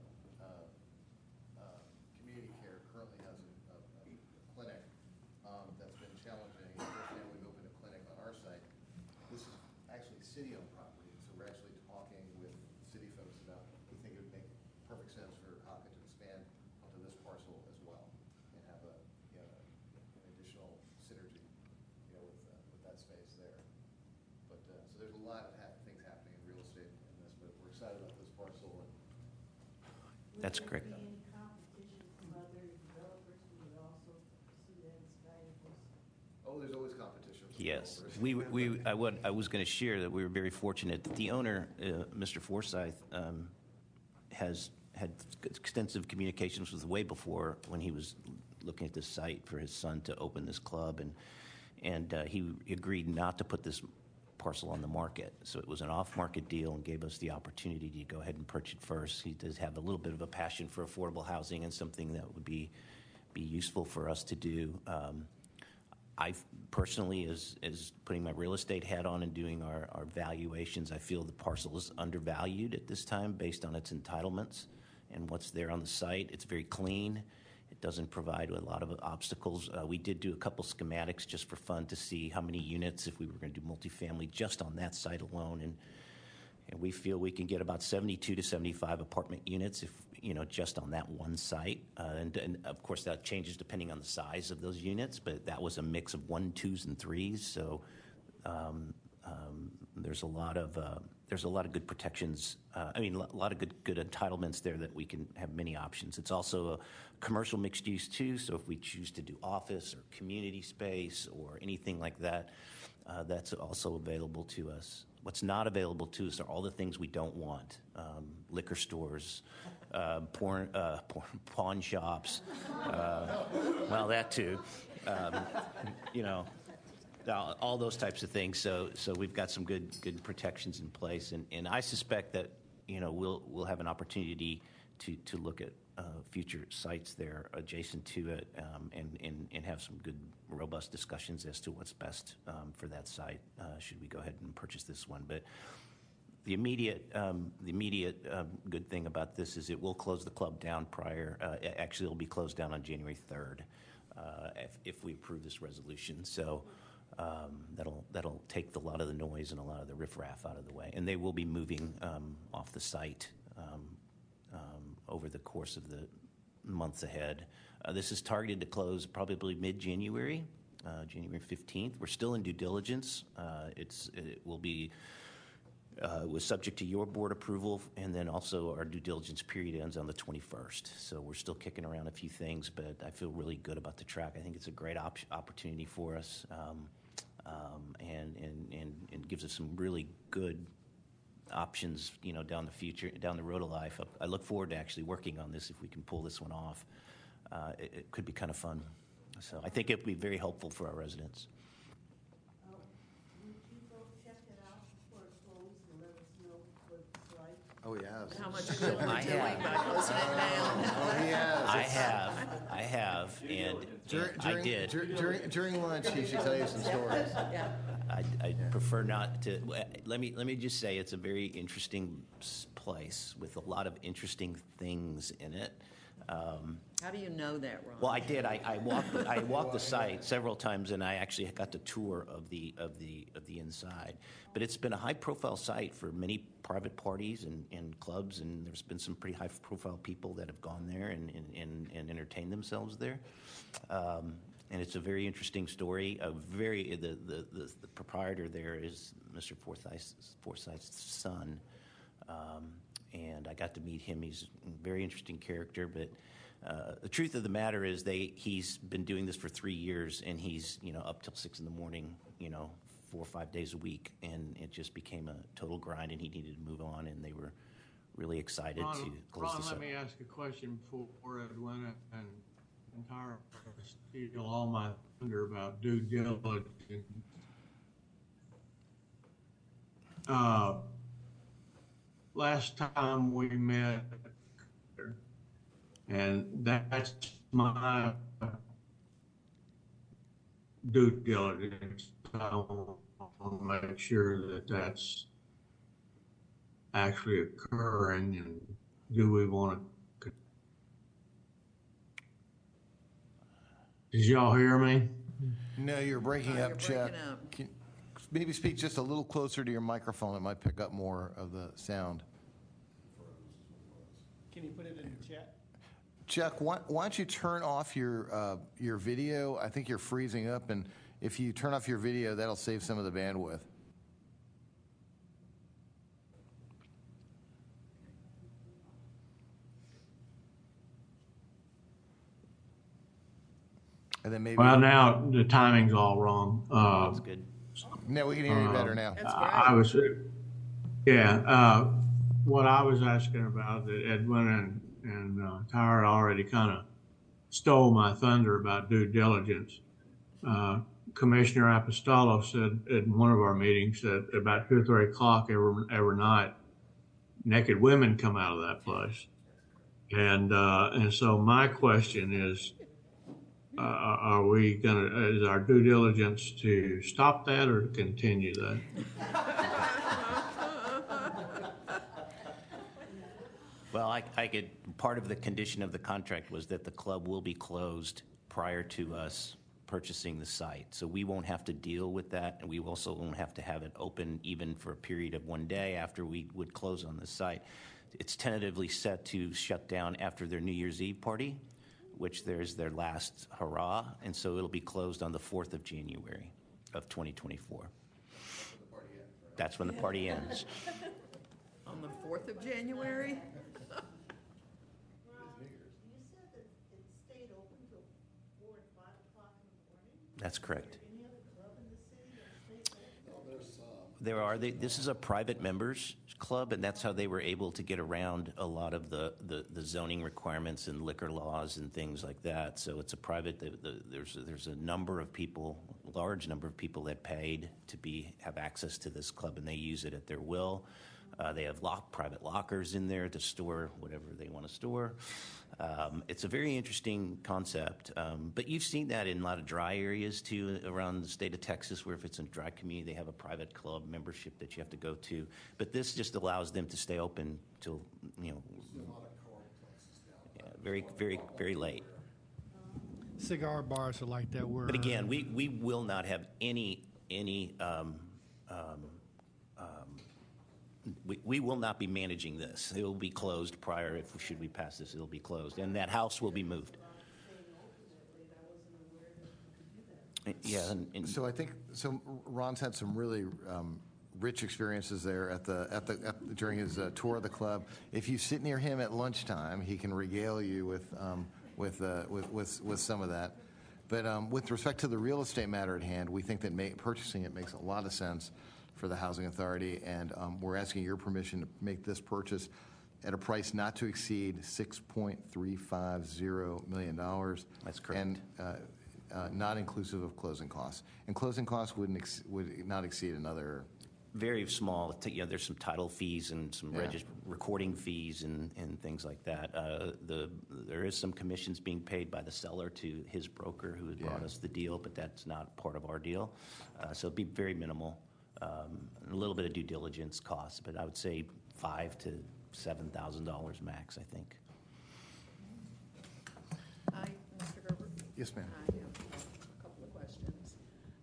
Community Care currently has a clinic that's been challenging. Unfortunately, we've opened a clinic on our site. This is actually city-owned property, so we're actually talking with city folks about, we think it would make perfect sense for HACA to expand onto this parcel as well and have an additional synergy with that space there. But so there's a lot of things happening in real estate in this, but we're excited about this parcel. That's great. Oh, there's always competition. Yes, I was going to share that we were very fortunate that the owner, Mr. Forsyth, has had extensive communications with way before when he was looking at this site for his son to open this club, and he agreed not to put this parcel on the market. So it was an off-market deal and gave us the opportunity to go ahead and purchase it first. He does have a little bit of a passion for affordable housing and something that would be useful for us to do. I personally, as putting my real estate hat on and doing our valuations, I feel the parcel is undervalued at this time based on its entitlements and what's there on the site. It's very clean. It doesn't provide a lot of obstacles. We did do a couple schematics just for fun to see how many units if we were going to do multifamily just on that site alone, and we feel we can get about 72 to 75 apartment units if just on that one site. And of course that changes depending on the size of those units, but that was a mix of 1s, 2s, and 3s. So there's a lot of good protections. A lot of good entitlements there that we can have many options. It's also a commercial mixed use too. So if we choose to do office or community space or anything like that, that's also available to us. What's not available to us are all the things we don't want: liquor stores, pawn shops. Well, that too. All those types of things. So we've got some good protections in place, and I suspect that we'll have an opportunity to look at future sites there adjacent to it, and have some good robust discussions as to what's best for that site. Should we go ahead and purchase this one? But the immediate good thing about this is it will close the club down prior. Actually, it'll be closed down on January 3rd if we approve this resolution. So that'll take a lot of the noise and a lot of the riffraff out of the way. And they will be moving off the site over the course of the months ahead. This is targeted to close probably mid-January, January 15th. We're still in due diligence. It will be was subject to your board approval, and then also our due diligence period ends on the 21st. So we're still kicking around a few things, but I feel really good about the track. I think it's a great opportunity for us, and gives us some really good options, down the road of life. I look forward to actually working on this if we can pull this one off. It could be kind of fun. So I think it would be very helpful for our residents. Oh, yes. How much good we're doing by closing it down. Oh, he has. I have, and I did. During lunch, he should tell you some stories. Yeah. I prefer not to. Let me just say it's a very interesting place with a lot of interesting things in it. How do you know that, Ron? Well, I did. I walked the site several times, and I actually got the tour of the inside. But it's been a high-profile site for many private parties and clubs, and there's been some pretty high-profile people that have gone there and entertained themselves there. And it's a very interesting story. The proprietor there is Mr. Forsyth's son. And I got to meet him. He's a very interesting character. But the truth of the matter is he's been doing this for 3 years, and he's up till 6 in the morning, 4 or 5 days a week. And it just became a total grind, and he needed to move on. And they were really excited to close this up. Let me ask a question before Edwina and Tara steal all my thunder about due diligence. Last time we met, and that's my due diligence. I want to make sure that that's actually occurring, and do we want to? Did y'all hear me? No, you're breaking up, You're Chuck. breaking up. Can, maybe speak just a little closer to your microphone. It might pick up more of the sound. Can you put it in the chat? Chuck, why don't you turn off your video? I think you're freezing up, and if you turn off your video, that'll save some of the bandwidth. And then maybe. Well, now the timing's all wrong. That's good. No, we can hear you better now. That's great. I was, what I was asking about that Edwin and Tyra already kind of stole my thunder about due diligence. Commissioner Apostolo said in one of our meetings that about 2 or 3 o'clock every night, naked women come out of that place. And so my question is, are we is our due diligence to stop that or to continue that? Well, part of the condition of the contract was that the club will be closed prior to us purchasing the site. So we won't have to deal with that, and we also won't have to have it open even for a period of 1 day after we would close on the site. It's tentatively set to shut down after their New Year's Eve party, which there's their last hurrah, and so it'll be closed on the 4th of January of 2024. That's when the party ends. On the 4th of January? That's correct. This is a private members club, and that's how they were able to get around a lot of the zoning requirements and liquor laws and things like that. So it's a private. There's a number of people, large number of people that paid to have access to this club, and they use it at their will. They have private lockers in there to store whatever they want to store. It's a very interesting concept, but you've seen that in a lot of dry areas too around the state of Texas, where if it's a dry community, they have a private club membership that you have to go to. But this just allows them to stay open till very, very, very late. Cigar bars are like that. But again, we will not have we will not be managing this. It will be closed prior. Should we pass this, it'll be closed, and that house will be moved. Yeah. So I think Ron's had some really rich experiences there during his tour of the club. If you sit near him at lunchtime, he can regale you with some of that. But with respect to the real estate matter at hand, we think that purchasing it makes a lot of sense for the Housing Authority, and we're asking your permission to make this purchase at a price not to exceed $6.350 million. That's correct. And not inclusive of closing costs. And closing costs would not exceed another. Very small. There's some title fees and some recording fees and things like that. There is some commissions being paid by the seller to his broker who had brought us the deal, but that's not part of our deal. So it'd be very minimal. A little bit of due diligence costs, but I would say $5,000 to $7,000 max, I think. Hi, Mr. Gerber. Yes, ma'am. I have a couple of questions.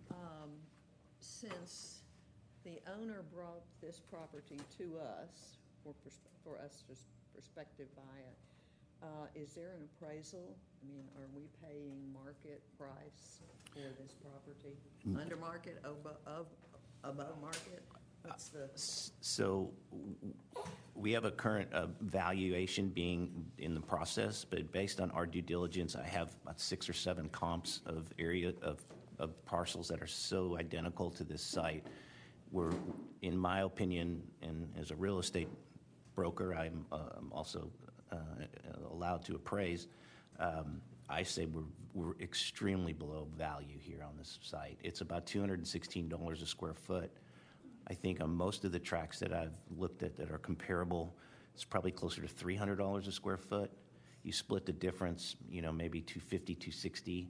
Since the owner brought this property to us for us to prospective buy it, Is there an appraisal? I mean, are we paying market price for this property? Under market, above market? What's the? So we have a current valuation being in the process, but based on our due diligence, I have about 6 or 7 comps of area of parcels that are so identical to this site. We're, in my opinion, and as a real estate broker, I'm also allowed to appraise. I say we're extremely below value here on this site. It's about $216 a square foot. I think on most of the tracts that I've looked at that are comparable, it's probably closer to $300 a square foot. You split the difference, maybe $250,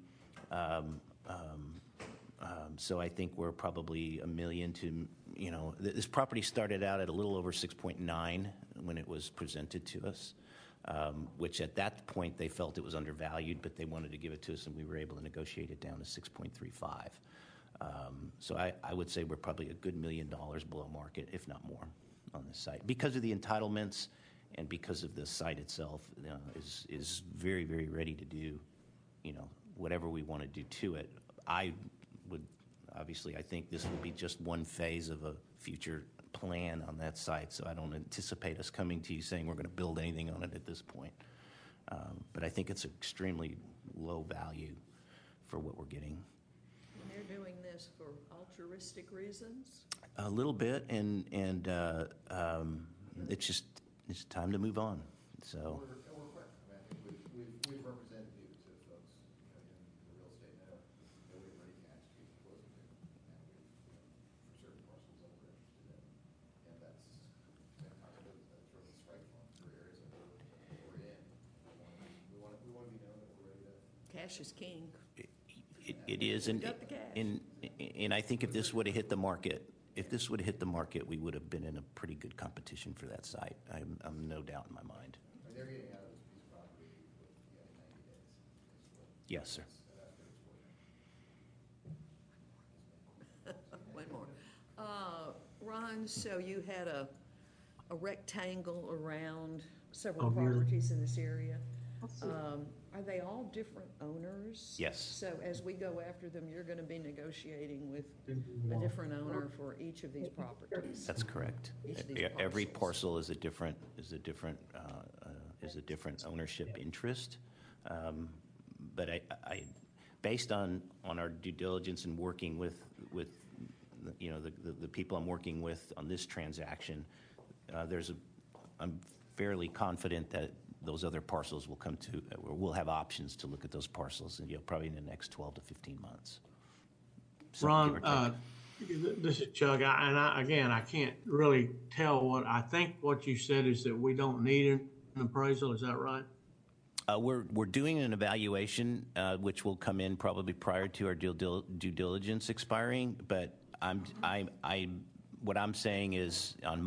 $260. So I think we're probably $1 million to, this property started out at a little over 6.9 when it was presented to us, which at that point they felt it was undervalued, but they wanted to give it to us, and we were able to negotiate it down to 6.35. So I would say we're probably a good $1 million below market, if not more, on this site. Because of the entitlements and because of the site itself is very, very ready to do, whatever we want to do to it. I think this will be just one phase of a future plan on that site, so I don't anticipate us coming to you saying we're going to build anything on it at this point. But I think it's extremely low value for what we're getting. They're doing this for altruistic reasons? A little bit, and it's time to move on. So. We're quick. I mean, I think we've represented you to folks in the real estate now that we've already cash keep closing to, and for certain parcels that we're interested in, and that's sort of a strike one for areas that we're in. We want to be known that we're ready to. Cash is king. It is, and I think if this would have hit the market, we would have been in a pretty good competition for that site. I'm no doubt in my mind. They're getting out of this piece of property with 90 days. Yes, sir. One more. Ron, so you had a rectangle around several properties in this area. Are they all different owners? Yes. So as we go after them, you're going to be negotiating with a different owner for each of these properties? That's correct. Every parcel is a different ownership interest. But I based on our due diligence and working with the people I'm working with on this transaction, I'm fairly confident that those other parcels will come to, or we'll have options to look at those parcels, and probably in the next 12 to 15 months. So, Ron, this is Chuck, I can't really tell I think what you said is that we don't need an appraisal. Is that right? We're doing an evaluation, which will come in probably prior to our due diligence expiring. But what I'm saying is on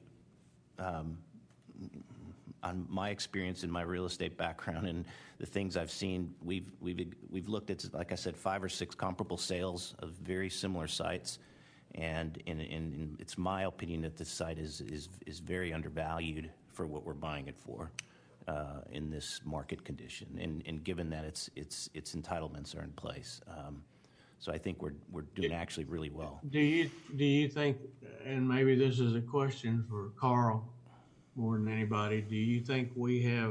my experience in my real estate background and the things I've seen, we've looked at, like I said, 5 or 6 comparable sales of very similar sites, and it's my opinion that this site is very undervalued for what we're buying it for in this market condition, and given that its entitlements are in place. So I think we're doing actually really well. Do you think, and maybe this is a question for Carl more than anybody, do you think we have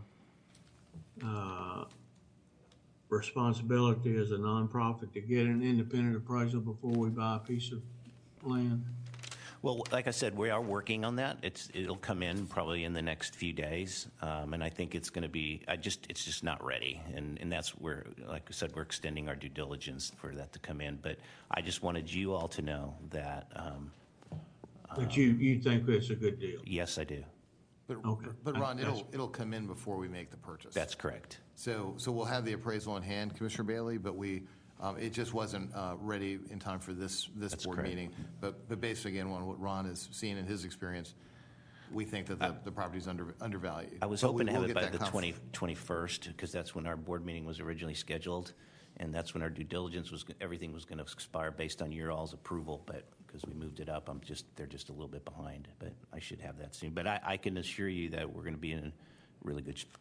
responsibility as a nonprofit to get an independent appraisal before we buy a piece of land? Well, like I said, we are working on that. It'll come in probably in the next few days, and I think it's going to be. It's just not ready, and that's where, like I said, we're extending our due diligence for that to come in. But I just wanted you all to know that. But you think it's a good deal? Yes, I do. But Ron, it'll come in before we make the purchase. That's correct. So we'll have the appraisal in hand, Commissioner Bailey, but it just wasn't ready in time for this board correct. meeting. But based again on what Ron has seen in his experience, we think that the property's undervalued. I was hoping to have it by the 21st, because that's when our board meeting was originally scheduled, and that's when our due diligence everything was going to expire based on your all's approval. But because we moved it up, they're just a little bit behind. But I should have that soon. But I can assure you that we're going to be in a really good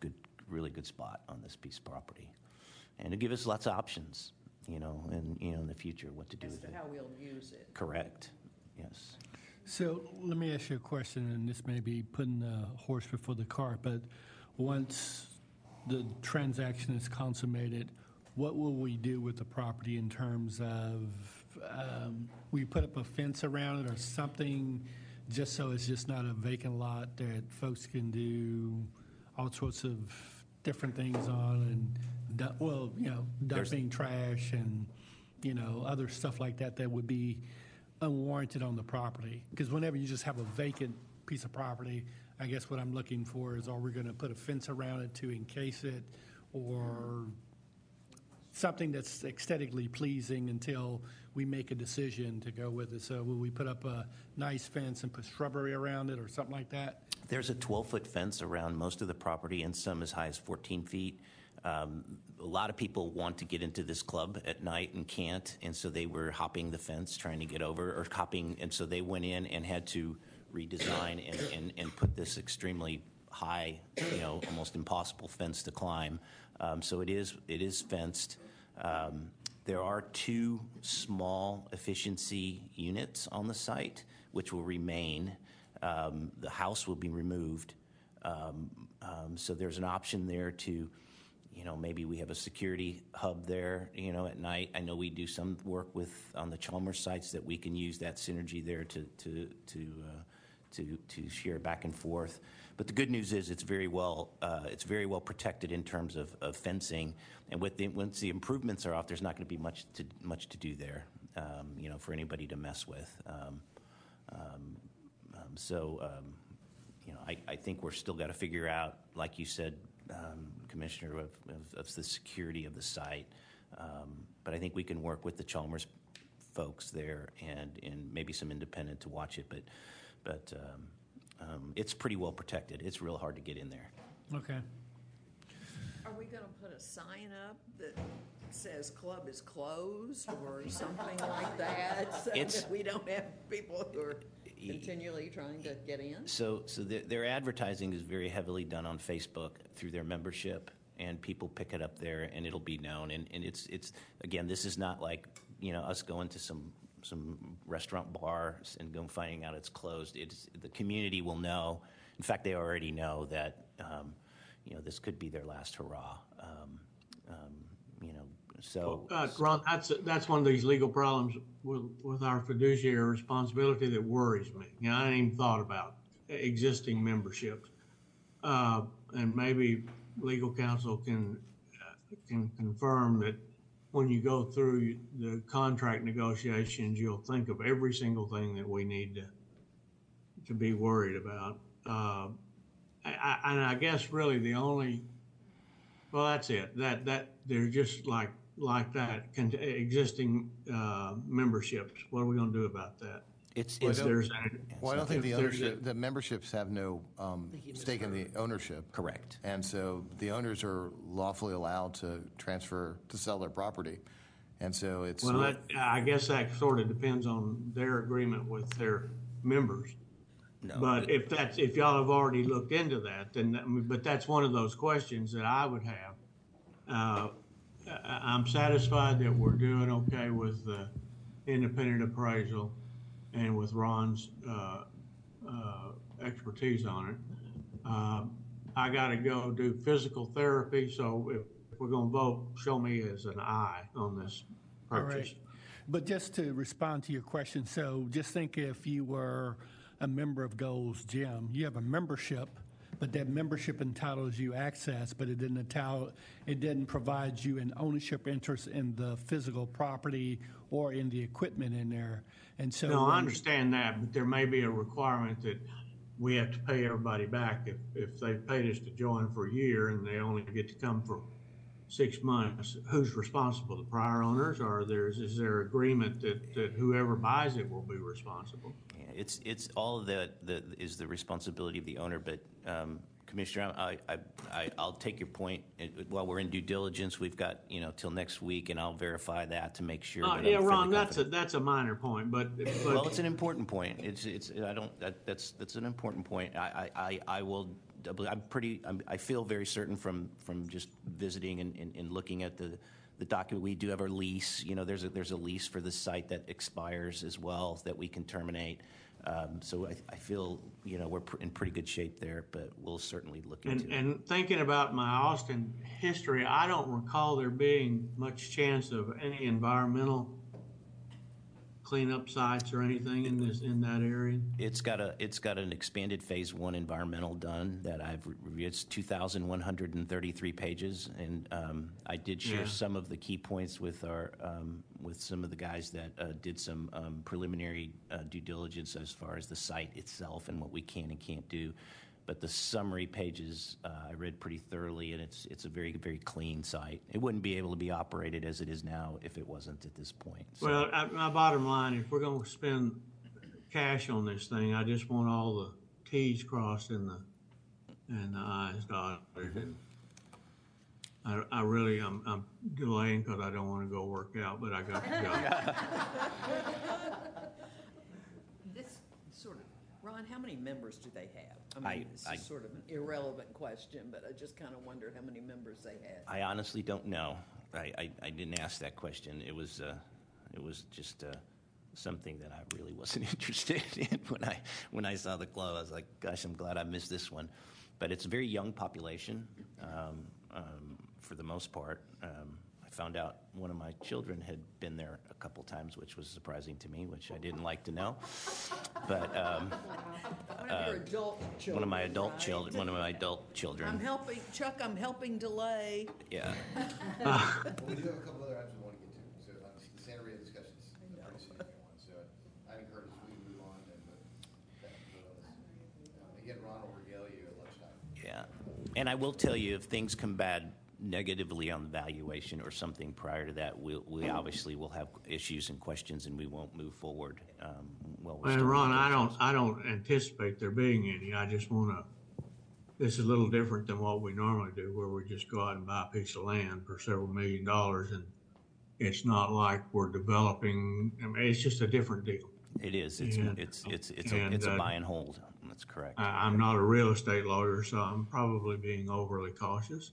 really good spot on this piece of property. And it'll give us lots of options, and, in the future, what to do As with to it. how we'll use it. Correct, yes. So let me ask you a question, and this may be putting the horse before the cart, but once the transaction is consummated, what will we do with the property in terms of, we put up a fence around it or something, just so it's just not a vacant lot that folks can do all sorts of different things on, and dumping trash and other stuff like that that would be unwarranted on the property? Because whenever you just have a vacant piece of property, I guess what I'm looking for is, are we going to put a fence around it to encase it, or something that's aesthetically pleasing until we make a decision to go with it? So will we put up a nice fence and put shrubbery around it or something like that? There's a 12-foot fence around most of the property, and some as high as 14 feet. A lot of people want to get into this club at night and can't, and so they were hopping the fence trying to get over, or hopping, and so they went in and had to redesign and put this extremely high, almost impossible fence to climb. So it is fenced. There are 2 small efficiency units on the site, which will remain. The house will be removed. So there's an option there to, maybe we have a security hub there, at night. I know we do some work on the Chalmers sites that we can use that synergy there to share back and forth. But the good news is it's very well protected in terms of fencing, and once the improvements are off, there's not going to be much to do there, for anybody to mess with. I think we're still got to figure out, like you said, Commissioner, of the security of the site. But I think we can work with the Chalmers folks there and maybe some independent to watch it. But it's pretty well protected. It's real hard to get in there. Okay. Are we going to put a sign up that says club is closed or something like that, so that we don't have people who are continually trying to get in? So their advertising is very heavily done on Facebook through their membership, and people pick it up there, and it'll be known. And it's again, this is not like us going to some restaurant bars and finding out it's closed. The community will know. In fact, they already know that this could be their last hurrah. So Ron, that's one of these legal problems with our fiduciary responsibility that worries me. I hadn't even thought about existing memberships, and maybe legal counsel can confirm that when you go through the contract negotiations, you'll think of every single thing that we need to be worried about. And I guess really the only, well, that's it. That they're just like that existing memberships. What are we going to do about that? I don't think the memberships have no stake in the ownership. Correct. And so the owners are lawfully allowed to sell their property. And so it's. Well, I guess that sort of depends on their agreement with their members. No, but if y'all have already looked into that, but that's one of those questions that I would have. I'm satisfied that we're doing okay with the independent appraisal and with Ron's expertise on it. I got to go do physical therapy, so if we're going to vote, show me as an aye on this purchase. All right. But just to respond to your question, so just think if you were a member of Gold's Gym, you have a membership, but that membership entitles you access, but it didn't provide you an ownership interest in the physical property or in the equipment in there. And so no, I understand that, but there may be a requirement that we have to pay everybody back if they've paid us to join for a year and they only get to come for 6 months. Who's responsible? The prior owners, or is there agreement that whoever buys it will be responsible? Yeah, it's all of that is the responsibility of the owner. But Commissioner, I'll take your point. While we're in due diligence, we've got till next week, and I'll verify that to make sure. Yeah, Ron, that's a minor point, but well, it's an important point. That's an important point. I will I feel very certain from just visiting and looking at the document. We do have our lease. There's a lease for the site that expires as well that we can terminate. So I feel we're in pretty good shape there, but we'll certainly look into it. And thinking about my Austin history, I don't recall there being much chance of any environmental cleanup sites or anything in that area. It's got an expanded phase 1 environmental done that I've reviewed. It's 2,133 pages, and I did share some of the key points with some of the guys that did some preliminary due diligence as far as the site itself and what we can and can't do. But the summary pages I read pretty thoroughly, and it's a very, very clean site. It wouldn't be able to be operated as it is now if it wasn't at this point. So. Well, my bottom line, if we're going to spend cash on this thing, I just want all the T's crossed and the I's dotted. I'm delaying because I don't want to go work out, but I got the job. Ron, how many members do they have? I mean, this is sort of an irrelevant question, but I just kind of wondered how many members they had. I honestly don't know. I didn't ask that question. It was just something that I really wasn't interested in when I saw the club. I was like, gosh, I'm glad I missed this one. But it's a very young population for the most part. I found out one of my children had been there a couple times, which was surprising to me, which I didn't like to know. But one of my adult children. One of my adult children. I'm helping, Chuck. I'm helping delay. Yeah. Well, we do have a couple other items we want to get to. So the Santa Rita discussion is a pretty significant one. So I encourage us we move on and again, Ron will regale you at lunchtime. Yeah, and I will tell you if things come bad negatively on the valuation or something prior to that, we obviously will have issues and questions, and we won't move forward. And Ron, I don't anticipate there being any. I just want to. This is a little different than what we normally do, where we just go out and buy a piece of land for several $1 million, and it's not like we're developing. I mean, it's just a different deal. It is. It's a buy and hold. That's correct. I'm not a real estate lawyer, so I'm probably being overly cautious.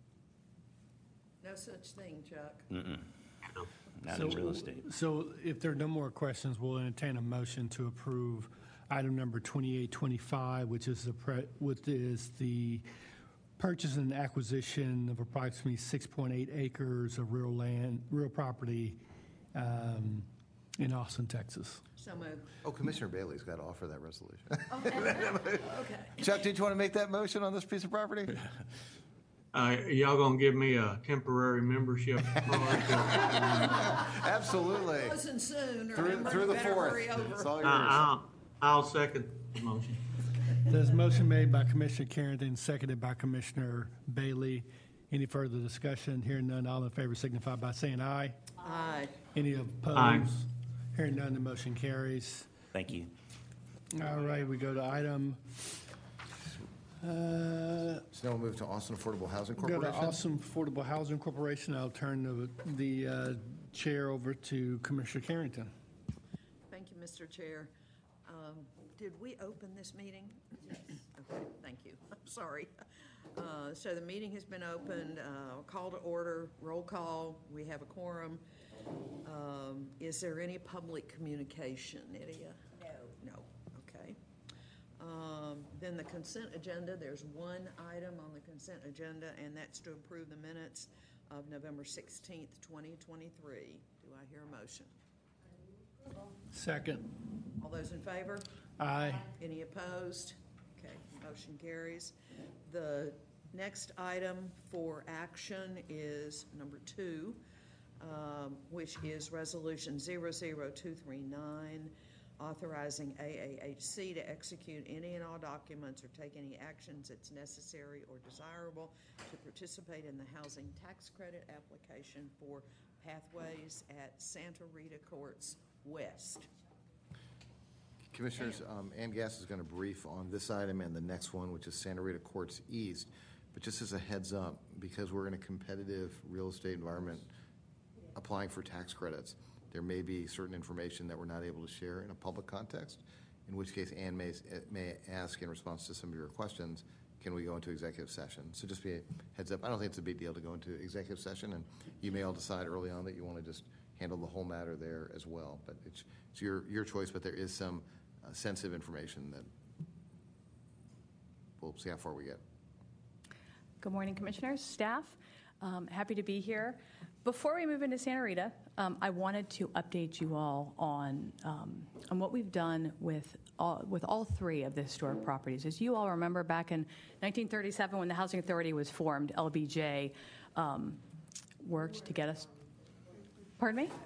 No such thing, Chuck. Not in real estate. So if there are no more questions, we'll entertain a motion to approve item number 2825, which is the purchase and acquisition of approximately 6.8 acres of real property in Austin, Texas. So moved. Oh, Commissioner Bailey's got to offer that resolution. Okay. Chuck, did you want to make that motion on this piece of property? Y'all gonna give me a temporary membership? Absolutely. It wasn't soon. Through the fourth. It's all yours. I'll second the motion. There's a motion made by Commissioner Carrington, seconded by Commissioner Bailey. Any further discussion? Hearing none, all in favor signify by saying aye. Aye. Any opposed? Aye. Hearing none, the motion carries. Thank you. All right, we go to item. So now we'll move to Austin Affordable Housing Go Corporation. to Austin Affordable Housing Corporation. I'll turn the chair over to Commissioner Carrington. Thank you, Mr. Chair. Did we open this meeting? Yes. Okay, thank you. I'm sorry. So the meeting has been opened. Call to order, roll call. We have a quorum. Is there any public communication, Nydia? No. No. Okay. Then the consent agenda, there's one item on the consent agenda, and that's to approve the minutes of November 16th, 2023. Do I hear a motion? Second. All those in favor? Aye. Any opposed? Okay, motion carries. The next item for action is number 2, which is Resolution 00239, authorizing AAHC to execute any and all documents or take any actions that's necessary or desirable to participate in the housing tax credit application for Pathways at Santa Rita Courts West. Commissioners, Ann Gass is going to brief on this item and the next one, which is Santa Rita Courts East. But just as a heads up, because we're in a competitive real estate environment applying for tax credits, there may be certain information that we're not able to share in a public context, in which case Ann may ask in response to some of your questions can we go into executive session? So just be a heads up. I don't think it's a big deal to go into executive session, and you may all decide early on that you want to just handle the whole matter there as well. But it's your choice, but there is some sensitive information that we'll see how far we get. Good morning, Commissioners, staff. Happy to be here. Before we move into Santa Rita, I wanted to update you all on what we've done with all three of the historic properties. As you all remember, back in 1937, when the Housing Authority was formed, LBJ worked to get us. Pardon me?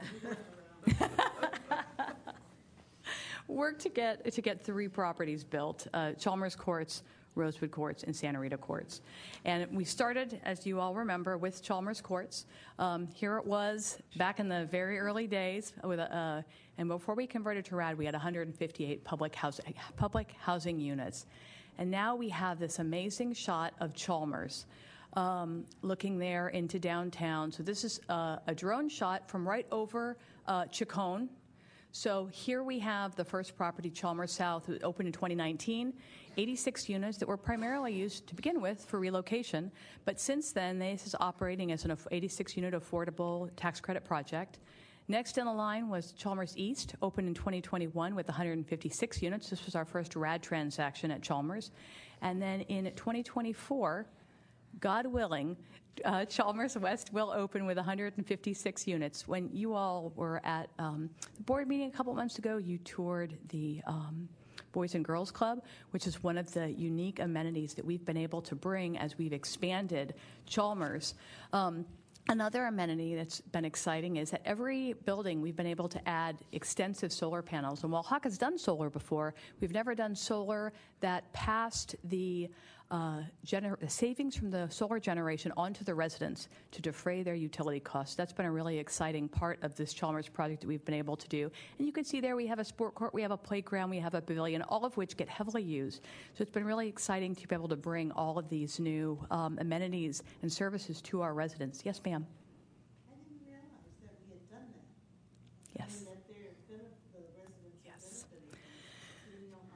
Worked to get three properties built: Chalmers Courts, Rosewood Courts, and Santa Rita Courts. And we started, as you all remember, with Chalmers Courts. Here it was back in the very early days, and before we converted to RAD, we had 158 public housing units. And now we have this amazing shot of Chalmers looking there into downtown. So this is a drone shot from right over Chacon. So here we have the first property, Chalmers South, opened in 2019, 86 units that were primarily used to begin with for relocation. But since then, this is operating as an 86-unit affordable tax credit project. Next in the line was Chalmers East, opened in 2021 with 156 units. This was our first RAD transaction at Chalmers. And then in 2024, God willing, Chalmers West will open with 156 units. When you all were at the board meeting a couple months ago, you toured the Boys and Girls Club, which is one of the unique amenities that we've been able to bring as we've expanded Chalmers. Another amenity that's been exciting is that every building we've been able to add extensive solar panels. And while Hawk has done solar before, we've never done solar that passed the savings from the solar generation onto the residents to defray their utility costs. That's been a really exciting part of this Chalmers project that we've been able to do. And you can see there we have a sport court, we have a playground, we have a pavilion, all of which get heavily used. So it's been really exciting to be able to bring all of these new amenities and services to our residents. Yes, ma'am. I didn't realize that we had done that. Yes. I mean, that the residents Yes. benefited. Do you know how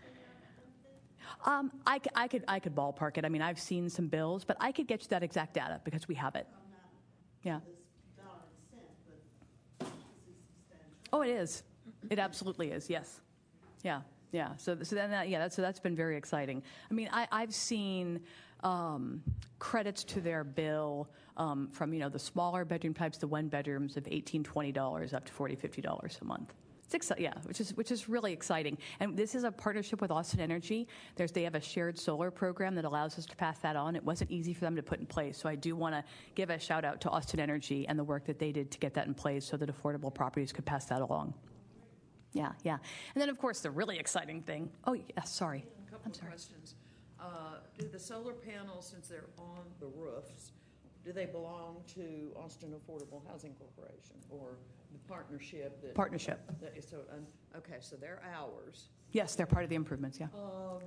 much they are benefiting? I could ballpark it. I mean, I've seen some bills, but I could get you that exact data because we have it. Yeah. This dollar and cent, but this is substantial. Oh, it is. It absolutely is. Yes. Yeah. Yeah. So then that's been very exciting. I mean, I've seen credits to their bill from the smaller bedroom types, the one bedrooms of $18, $20 up to $40, $50 a month. Which is really exciting. And this is a partnership with Austin Energy. They have a shared solar program that allows us to pass that on. It wasn't easy for them to put in place, so I do want to give a shout out to Austin Energy and the work that they did to get that in place so that affordable properties could pass that along. Yeah. And then, of course, the really exciting thing. Oh, yeah, sorry. A couple of questions. Do the solar panels, since they're on the roofs, do they belong to Austin Affordable Housing Corporation or the partnership? Partnership. Okay, so they're ours. Yes, they're part of the improvements, yeah. How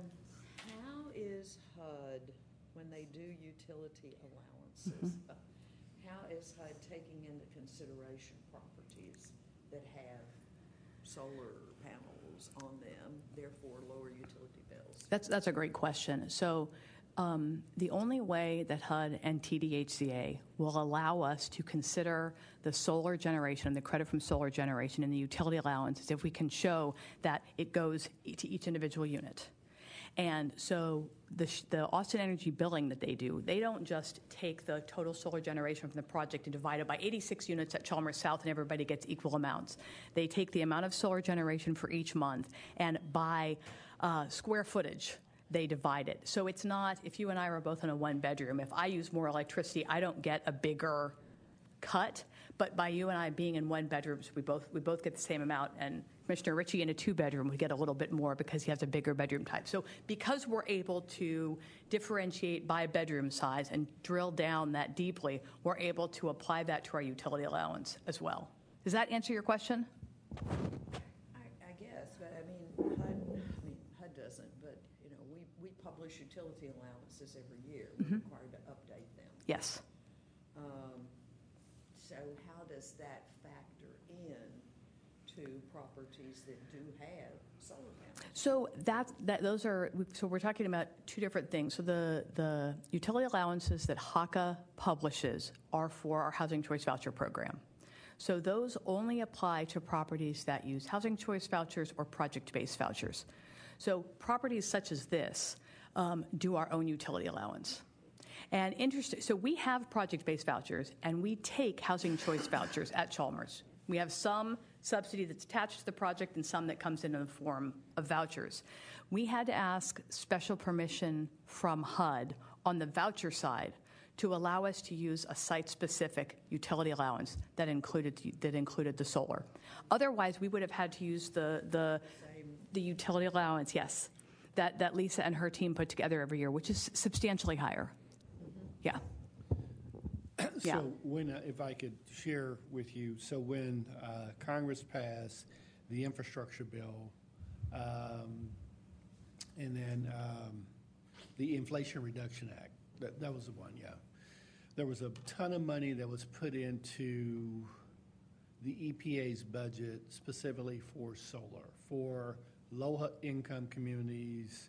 is HUD, when they do utility allowances, how is HUD taking into consideration properties that have solar panels on them, therefore lower utility bills? That's a great question. So the only way that HUD and TDHCA will allow us to consider the solar generation, the credit from solar generation, and the utility allowance is if we can show that it goes to each individual unit. And so the Austin Energy billing that they do, they don't just take the total solar generation from the project and divide it by 86 units at Chalmers South and everybody gets equal amounts. They take the amount of solar generation for each month and by square footage, they divide it. So it's not, if you and I are both in a one bedroom, if I use more electricity, I don't get a bigger cut. But by you and I being in one bedrooms, we both get the same amount. And Commissioner Ritchie in a two bedroom would get a little bit more because he has a bigger bedroom type. So because we're able to differentiate by bedroom size and drill down that deeply, we're able to apply that to our utility allowance as well. Does that answer your question? I guess, but HUD doesn't, but we publish utility allowances every year. We're required to update them. Yes. So how does that factor in to properties that do have So so we're talking about two different things. So the utility allowances that HACA publishes are for our Housing Choice Voucher program. So those only apply to properties that use Housing Choice Vouchers or project-based vouchers. So properties such as this do our own utility allowance. And so we have project-based vouchers, and we take Housing Choice Vouchers at Chalmers. We have some subsidy that's attached to the project and some that comes in the form of vouchers. We had to ask special permission from HUD on the voucher side to allow us to use a site-specific utility allowance that included the solar. Otherwise, we would have had to use the utility allowance, yes, that Lisa and her team put together every year, which is substantially higher. Yeah. Yeah. So when, if I could share with you, so when Congress passed the infrastructure bill, and then the Inflation Reduction Act, that was the one, yeah. There was a ton of money that was put into the EPA's budget specifically for solar, for low-income communities,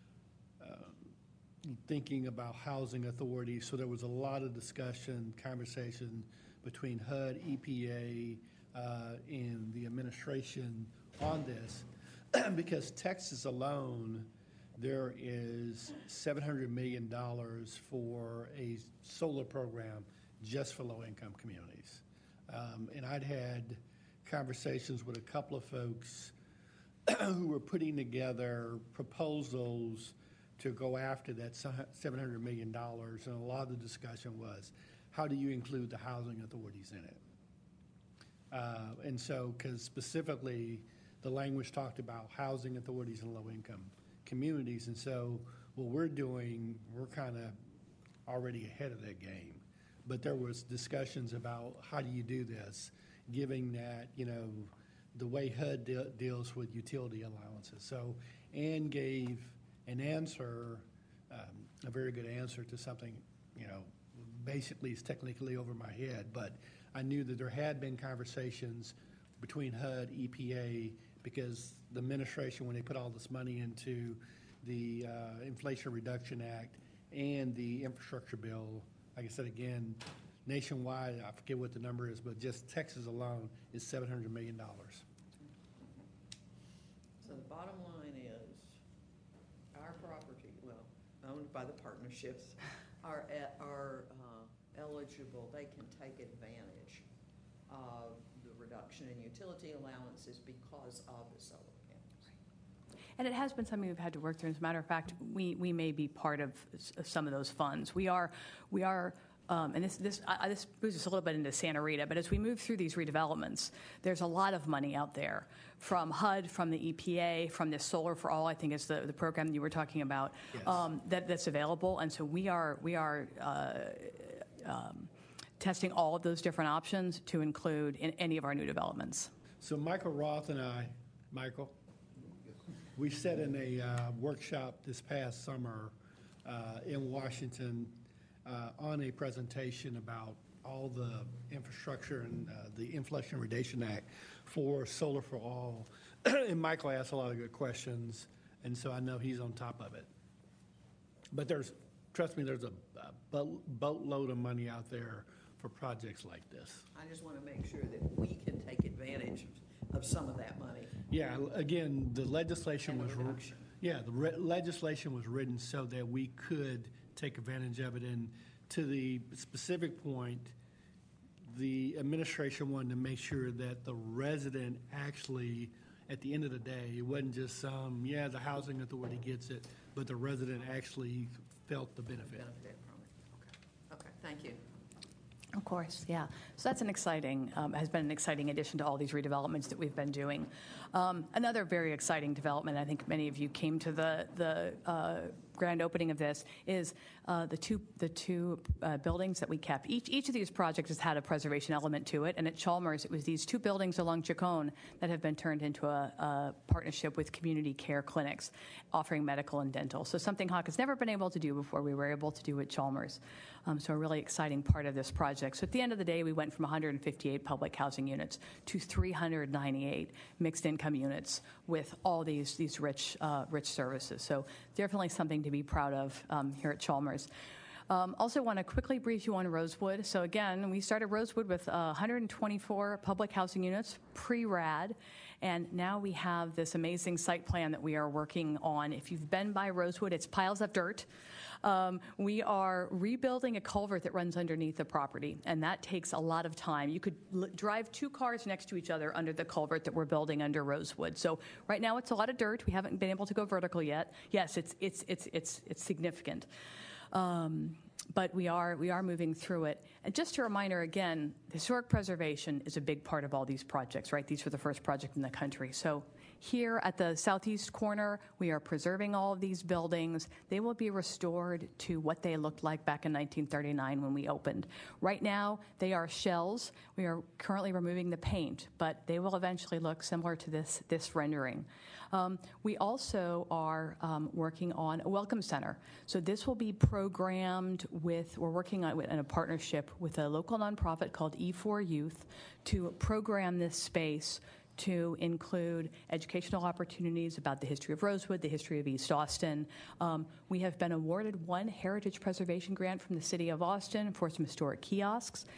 thinking about housing authorities. So there was a lot of discussion, conversation between HUD, EPA, and the administration on this. Because Texas alone, there is $700 million for a solar program just for low-income communities. And I'd had conversations with a couple of folks who were putting together proposals to go after that $700 million. And a lot of the discussion was, how do you include the housing authorities in it? And so, because specifically the language talked about housing authorities in low-income communities. And so what we're doing, we're kind of already ahead of that game. But there was discussions about how do you do this, given that, you know, the way HUD deals with utility allowances. So Ann gave an answer, a very good answer to something, you know, basically is technically over my head, but I knew that there had been conversations between HUD, EPA, because the administration, when they put all this money into the Inflation Reduction Act and the infrastructure bill, like I said again, nationwide, I forget what the number is, but just Texas alone is $700 million. So the bottom line is, our property, well, owned by the partnerships, are eligible, they can take advantage of the reduction in utility allowances because of the solar panels. And it has been something we've had to work through. As a matter of fact, we may be part of some of those funds. We are, and this moves us a little bit into Santa Rita, but as we move through these redevelopments, there's a lot of money out there from HUD, from the EPA, from this Solar for All, I think is the program that you were talking about, yes. That's available. And so we are testing all of those different options to include in any of our new developments. So Michael Roth and I, Michael, we sat in a workshop this past summer in Washington on a presentation about all the infrastructure and the Inflation Reduction Act for Solar for All. And Michael asked a lot of good questions, and so I know he's on top of it. But trust me, there's a boatload of money out there for projects like this. I just want to make sure that we can take advantage of some of that money. Yeah, again, the legislation was legislation was written so that we could take advantage of it. And to the specific point, the administration wanted to make sure that the resident actually, at the end of the day, it wasn't just the housing authority gets it, but the resident actually felt the benefit. Okay, thank you. Of course, yeah. So that's has been an exciting addition to all these redevelopments that we've been doing. Another very exciting development, I think many of you came to the grand opening of this is the two buildings that we kept. Each of these projects has had a preservation element to it, and at Chalmers, it was these two buildings along Chacon that have been turned into a partnership with community care clinics offering medical and dental. So something Hawk has never been able to do before, we were able to do at Chalmers. So a really exciting part of this project. So at the end of the day, we went from 158 public housing units to 398 mixed income units with all these rich services. So definitely something to be proud of here at Chalmers. Also want to quickly brief you on Rosewood. So again, we started Rosewood with 124 public housing units, pre-RAD, and now we have this amazing site plan that we are working on. If you've been by Rosewood, it's piles of dirt. We are rebuilding a culvert that runs underneath the property, and that takes a lot of time. You could drive two cars next to each other under the culvert that we're building under Rosewood. So right now it's a lot of dirt. We haven't been able to go vertical yet. Yes, it's significant. But we are moving through it. And just a reminder again, historic preservation is a big part of all these projects, right? These were the first project in the country. So here at the southeast corner, we are preserving all of these buildings. They will be restored to what they looked like back in 1939 when we opened. Right now, they are shells. We are currently removing the paint, but they will eventually look similar to this rendering. We also are working on a welcome center. So this will be programmed we're working on in a partnership with a local nonprofit called E4 Youth to program this space to include educational opportunities about the history of Rosewood, the history of East Austin. We have been awarded one heritage preservation grant from the city of Austin for some historic kiosks.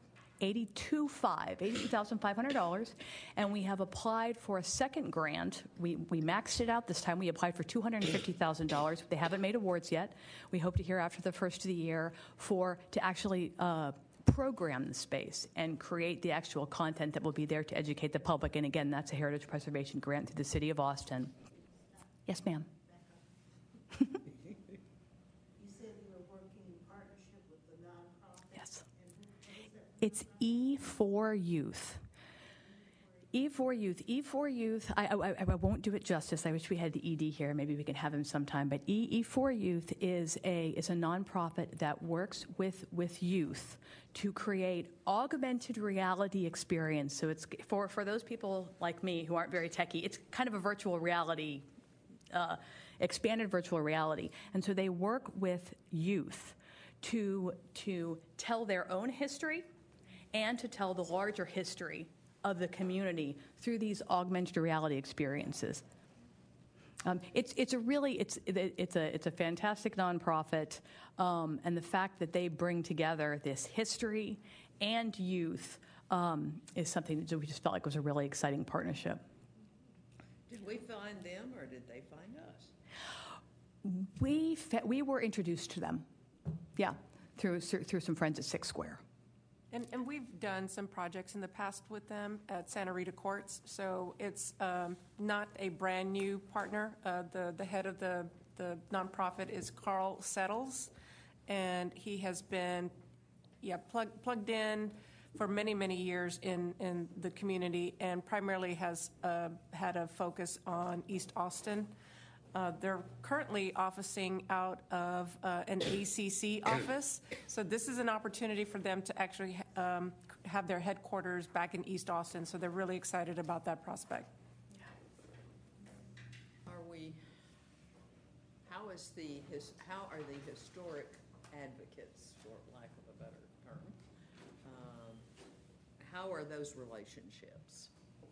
$82,500, and we have applied for a second grant. We maxed it out this time. We applied for $250,000. They haven't made awards yet. We hope to hear after the first of the year to actually program the space and create the actual content that will be there to educate the public. And again, that's a heritage preservation grant through the city of Austin. Yes, ma'am. You said you were working in partnership with the nonprofit. Yes. It's E4 Youth. E4 Youth. E4 Youth, I won't do it justice. I wish we had the ED here. Maybe we can have him sometime. But E4 Youth is a nonprofit that works with youth to create augmented reality experience. So it's for those people like me who aren't very techie, it's kind of a virtual reality, expanded virtual reality. And so they work with youth to tell their own history and to tell the larger history of the community through these augmented reality experiences. It's a fantastic nonprofit, and the fact that they bring together this history and youth is something that we just felt like was a really exciting partnership. Did we find them, or did they find us? We were introduced to them, yeah, through some friends at Six Square. And we've done some projects in the past with them at Santa Rita Courts, so it's not a brand new partner. The head of the nonprofit is Carl Settles, and he has been plugged in for many, many years in the community, and primarily has had a focus on East Austin. They're currently officing out of an ACC office, so this is an opportunity for them to actually have their headquarters back in East Austin, so they're really excited about that prospect. How are the historic advocates, for lack of a better term, how are those relationships?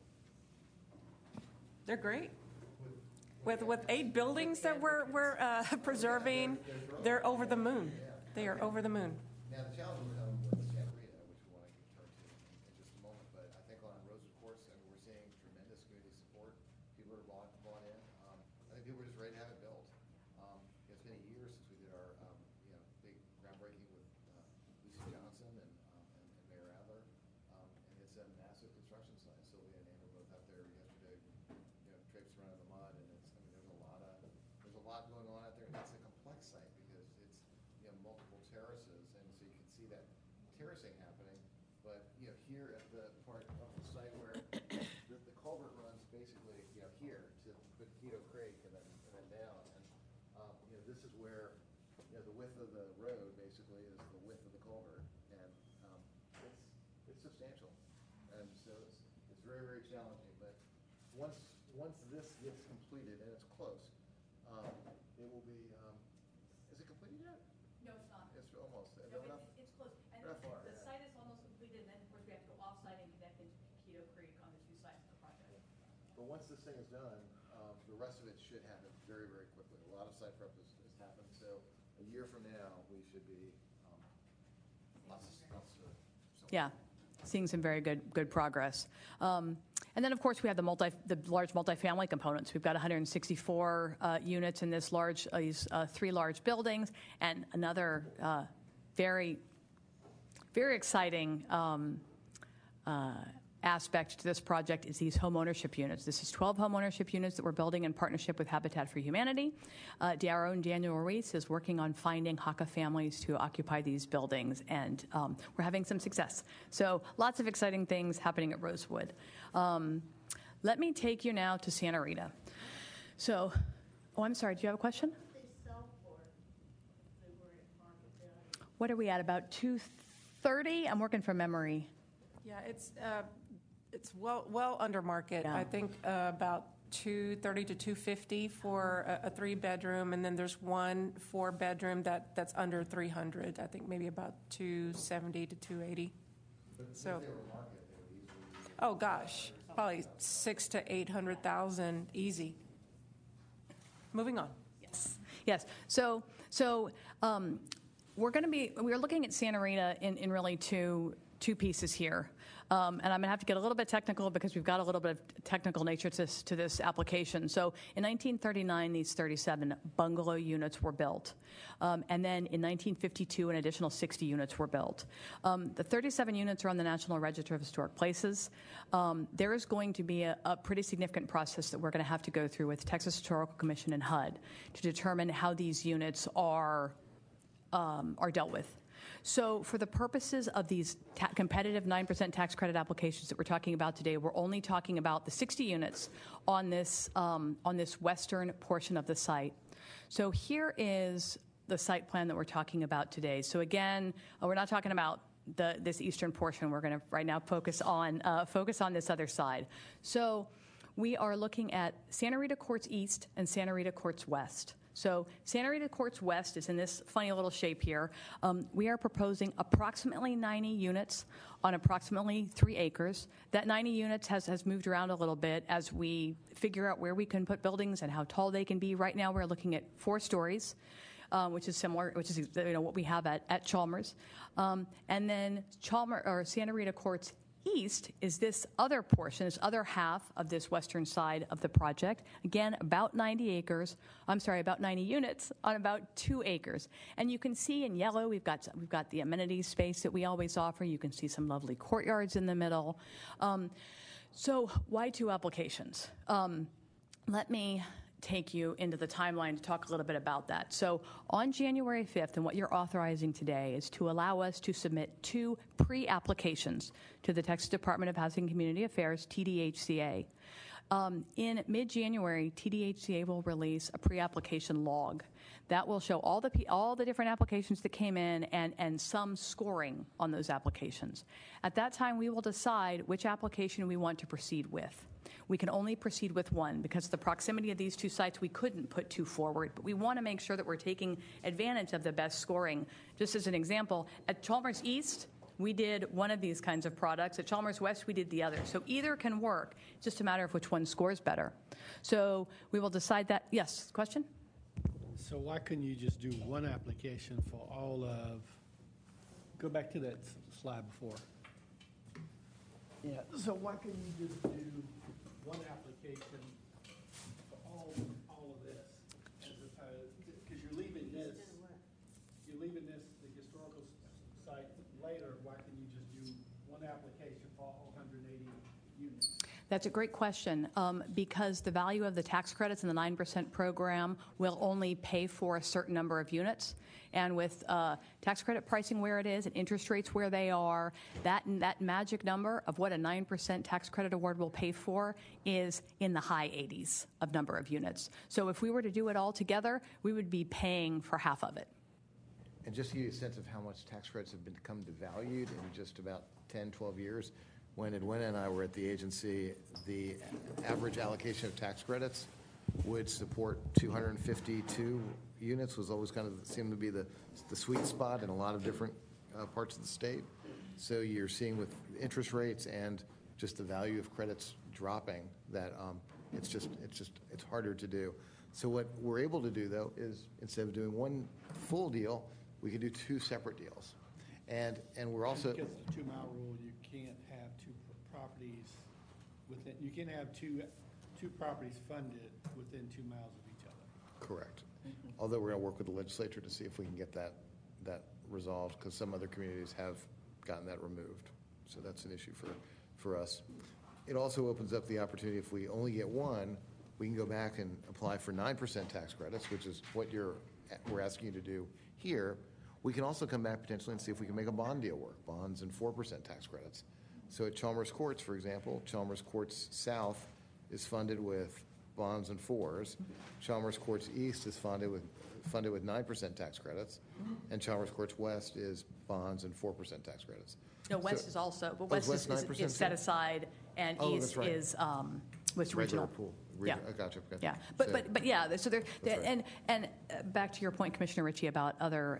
They're great. With 8 buildings that we're preserving, they're over the moon. They are over the moon. Now, the challenge will come with Santa Rita, which we want to turn to in just a moment, but I think on Rosewood Courts, I mean, we're seeing tremendous community support. People are bought in. I think people are just ready to have it built. It's been a year since we did our big groundbreaking with Lucy Johnson and Mayor Adler, and it's a massive construction site. Sylvia and Ann were both out there yesterday, traipsing around in the mud, and there's a lot going on out there. And it's a complex site because it's multiple terraces, and so you can see that terracing happening. But here at the part of the site where the culvert runs basically here to Quito Creek and then down, and this is where, the width of the road basically is the width of the culvert, and it's substantial. And so it's very, very challenging, but once this gets completed, and it's close, it will be, is it completed yet? No, it's not. It's almost, No, it's close. And not far, the yeah. site is almost completed, and then, of course, we have to go off-site and connect into Keto Creek on the two sides of the project. But once this thing is done, the rest of it should happen very, very quickly. A lot of site prep has happened, so a year from now, we should be lots of Yeah, seeing some very good progress. And then, of course, we have the large multifamily components. We've got 164 units in these three large buildings, and another very, very exciting aspect to this project is these home ownership units. This is 12 home ownership units that we're building in partnership with Habitat for Humanity. Our own Daniel Ruiz is working on finding Hakka families to occupy these buildings, and we're having some success. So lots of exciting things happening at Rosewood. Let me take you now to Santa Rita. So, I'm sorry, do you have a question? What are we at, about 230? I'm working from memory. Yeah, it's well under market. Yeah. I think about 230 to 250 for a 3-bedroom, and then there's one 4-bedroom that's under 300. I think maybe about 270 to 280. So, oh gosh, probably 600,000 to 800,000 easy. Moving on. Yes. So we're looking at Santa Rita in really two pieces here. And I'm going to have to get a little bit technical because we've got a little bit of technical nature to this application. So in 1939, these 37 bungalow units were built. And then in 1952, an additional 60 units were built. The 37 units are on the National Register of Historic Places. There is going to be a pretty significant process that we're going to have to go through with Texas Historical Commission and HUD to determine how these units are dealt with. So for the purposes of these competitive 9% tax credit applications that we're talking about today, we're only talking about the 60 units on this western portion of the site. So here is the site plan that we're talking about today. So again, we're not talking about this eastern portion. We're going to right now focus on this other side. So we are looking at Santa Rita Courts East and Santa Rita Courts West. So Santa Rita Courts West is in this funny little shape here. We are proposing approximately 90 units on approximately 3 acres. That 90 units has moved around a little bit as we figure out where we can put buildings and how tall they can be. Right now we're looking at 4 stories, which is similar, which is what we have at Chalmers. And then Santa Rita Courts East is this other portion, this other half of this western side of the project. Again, about 90 units on about 2 acres. And you can see in yellow, we've got the amenities space that we always offer. You can see some lovely courtyards in the middle. So why 2 applications? Let me take you into the timeline to talk a little bit about that. So on January 5th, and what you're authorizing today is to allow us to submit 2 pre-applications to the Texas Department of Housing and Community Affairs, TDHCA. In mid-January, TDHCA will release a pre-application log that will show all the different applications that came in and some scoring on those applications. At that time, we will decide which application we want to proceed with. We can only proceed with one because of the proximity of these 2 sites. We couldn't put 2 forward, but we want to make sure that we're taking advantage of the best scoring. Just as an example, at Chalmers East, we did one of these kinds of products. At Chalmers West, we did the other. So either can work. It's just a matter of which one scores better. So we will decide that. Yes, question? So why couldn't you just do one application for all of, go back to that slide before. Yeah, so why couldn't you just do one application for all of this, as opposed, because you're leaving this, the historical site later, why can't you just do one application for all 180 units? That's a great question, because the value of the tax credits in the 9% program will only pay for a certain number of units. And with tax credit pricing where it is and interest rates where they are, that magic number of what a 9% tax credit award will pay for is in the high 80s of number of units. So if we were to do it all together, we would be paying for half of it. And just to give you a sense of how much tax credits have become devalued in just about 10, 12 years, when Edwina and I were at the agency, the average allocation of tax credits would support 252 units, was always kind of seemed to be the sweet spot in a lot of different parts of the state. So you're seeing with interest rates and just the value of credits dropping that it's harder to do. So what we're able to do, though, is instead of doing one full deal, we can do two separate deals. And we're also... Because of the 2-mile rule, you can't have two properties within, you can't have two properties funded within 2 miles of each other. Correct. Although we're going to work with the legislature to see if we can get that resolved, because some other communities have gotten that removed. So that's an issue for us. It also opens up the opportunity, if we only get one, we can go back and apply for 9% tax credits, which is what we're asking you to do here. We can also come back potentially and see if we can make a bond deal work, bonds and 4% tax credits. So at Chalmers Courts, for example, Chalmers Courts South is funded with bonds and 4s. Chalmers Courts East is funded with 9% tax credits, and Chalmers Courts West is bonds and 4% tax credits. No, West is also, but West is set aside, and East right. is was Regular regional. pool. Yeah. Gotcha. Yeah, but yeah. So there, right. and back to your point, Commissioner Ritchie, about other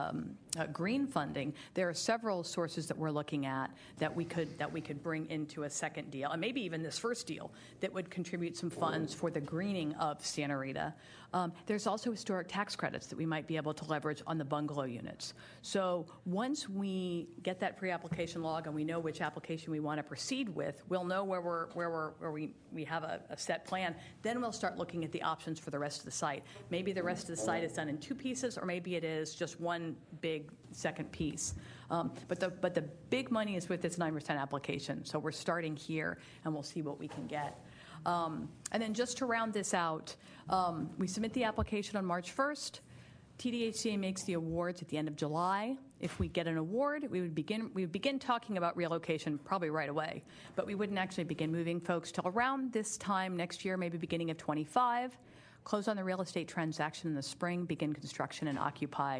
green funding. There are several sources that we're looking at that we could bring into a second deal, and maybe even this first deal that would contribute some funds for the greening of Santa Rita. There's also historic tax credits that we might be able to leverage on the bungalow units. So once we get that pre-application log and we know which application we want to proceed with, we'll know where we have a set plan. Then we'll start looking at the options for the rest of the site. Maybe the rest of the site is done in 2 pieces, or maybe it is just one big second piece. But the big money is with this 9% application. So we're starting here, and we'll see what we can get. And then just to round this out, we submit the application on March 1st. TDHCA makes the awards at the end of July. If we get an award, we would begin talking about relocation probably right away, but we wouldn't actually begin moving folks till around this time next year, maybe beginning of 25. Close on the real estate transaction in the spring, begin construction and occupy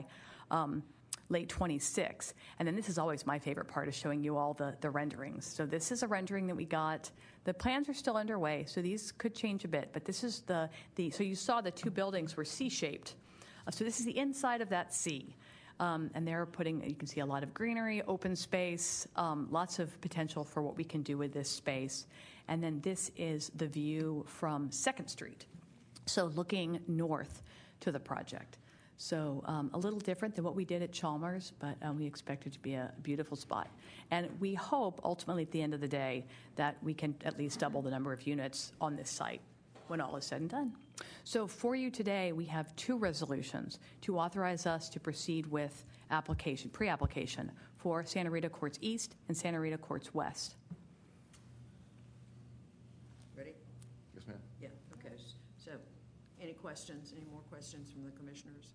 late 26. And then this is always my favorite part, is showing you all the renderings. So this is a rendering that we got. The plans are still underway, so these could change a bit, but this is so you saw the 2 buildings were C-shaped. So this is the inside of that C. And they're you can see a lot of greenery, open space, lots of potential for what we can do with this space. And then this is the view from 2nd Street. So looking north to the project. So a little different than what we did at Chalmers, but we expect it to be a beautiful spot. And we hope ultimately at the end of the day that we can at least double the number of units on this site when all is said and done. So for you today, we have 2 resolutions to authorize us to proceed with pre-application for Santa Rita Courts East and Santa Rita Courts West. Ready? Yes, ma'am. Yeah, okay. So any questions, any more questions from the commissioners?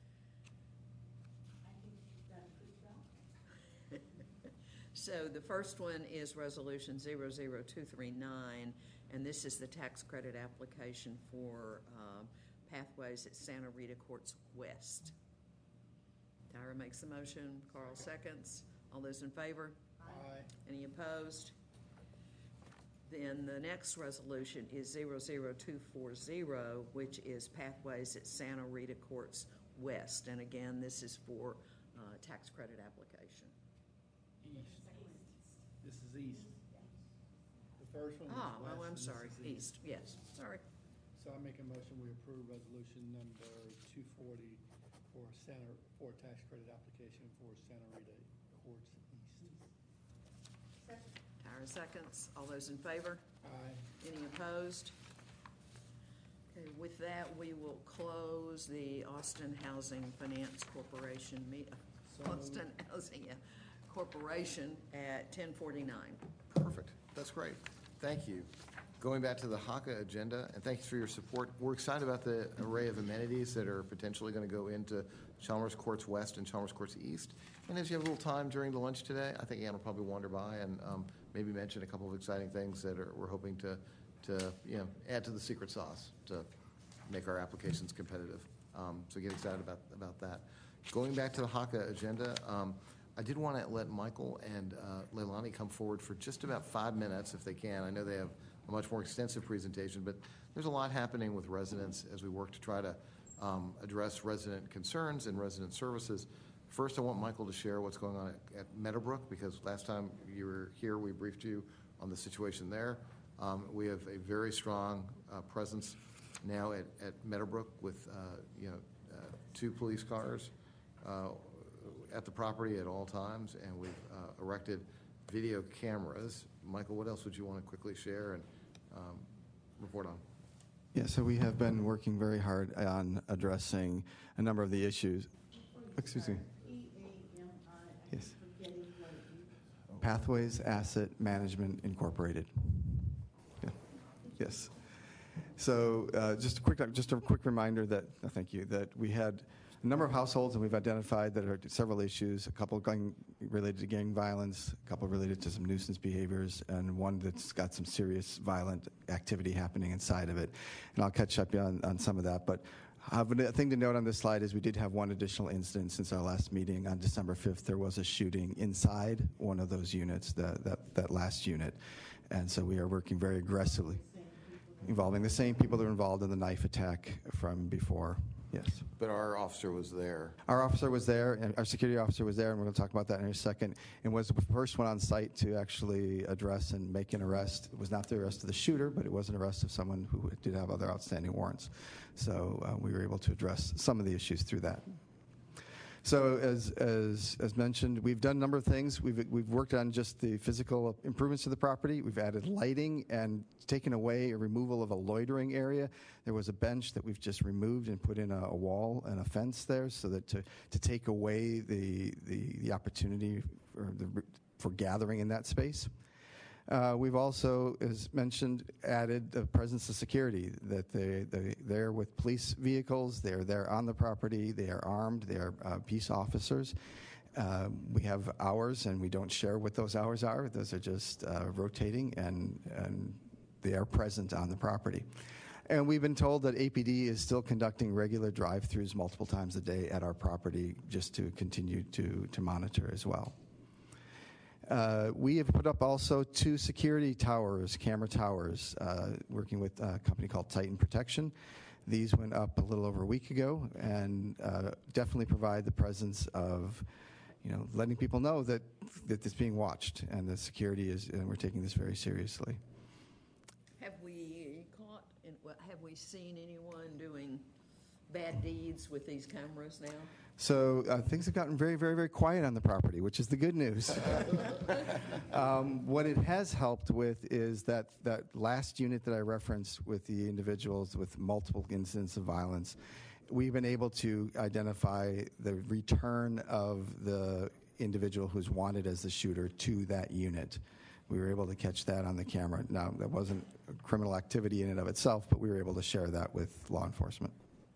So the first one is Resolution 00239, and this is the tax credit application for pathways at Santa Rita Courts West. Tyra makes the motion, Carl seconds. All those in favor? Aye. Any opposed? Then the next resolution is 00240, which is pathways at Santa Rita Courts West. And again, this is for tax credit application. East. This is east. The first one is west. Oh, I'm and this sorry, is east, yes, sorry. So I make a motion, we approve resolution number 240 for tax credit application for Santa Rita Courts East. Tyra seconds. All those in favor? Aye. Any opposed? Okay, with that, we will close the Austin Housing Finance Corporation Austin Housing Corporation at 10:49. Perfect. That's great. Thank you. Going back to the HACA agenda, and thanks for your support. We're excited about the array of amenities that are potentially going to go into Chalmers Courts West and Chalmers Courts East. And as you have a little time during the lunch today, I think Ann will probably wander by and maybe mention a couple of exciting things that we're hoping to add to the secret sauce to make our applications competitive. So get excited about that. Going back to the HACA agenda, I did want to let Michael and Leilani come forward for just about 5 minutes if they can. I know they have a much more extensive presentation, but there's a lot happening with residents as we work to try to address resident concerns and resident services. First, I want Michael to share what's going on at Meadowbrook, because last time you were here, we briefed you on the situation there. We have a very strong presence now at Meadowbrook with 2 police cars at the property at all times, and we've erected video cameras. Michael, what else would you want to quickly share and report on? Yeah, so we have been working very hard on addressing a number of the issues. Excuse me. Yes. Pathways Asset Management Incorporated. Yeah. Yes. So just a quick reminder that, thank you, that we had a number of households, and we've identified that are several issues, a couple related to gang violence, a couple related to some nuisance behaviors, and one that's got some serious violent activity happening inside of it. And I'll catch up on some of that. But a thing to note on this slide is we did have one additional incident since our last meeting. On December 5th, there was a shooting inside one of those units, that last unit. And so we are working very aggressively, involving the same people that were involved in the knife attack from before. Yes. But our officer was there. Our officer was there, and our security officer was there, and we're going to talk about that in a second, and was the first one on site to actually address and make an arrest. It was not the arrest of the shooter, but it was an arrest of someone who did have other outstanding warrants. So we were able to address some of the issues through that. So as mentioned, we've done a number of things. We've worked on just the physical improvements to the property. We've added lighting and taken away a removal of a loitering area. There was a bench that we've just removed and put in a wall and a fence there, so that to take away the opportunity for gathering in that space. We've also, as mentioned, added the presence of security, that they're with police vehicles, they're there on the property, they are armed, they are peace officers. We have hours, and we don't share what those hours are. Those are just rotating, and they are present on the property. And we've been told that APD is still conducting regular drive-throughs multiple times a day at our property, just to continue to monitor as well. We have put up also 2 security towers, camera towers, working with a company called Titan Protection. These went up a little over a week ago, and definitely provide the presence of, letting people know that it's being watched, and the security and we're taking this very seriously. Have we seen anyone doing bad deeds with these cameras now? So things have gotten very, very, very quiet on the property, which is the good news. What it has helped with is that last unit that I referenced with the individuals with multiple incidents of violence. We've been able to identify the return of the individual who's wanted as the shooter to that unit. We were able to catch that on the camera. Now, that wasn't criminal activity in and of itself, but we were able to share that with law enforcement.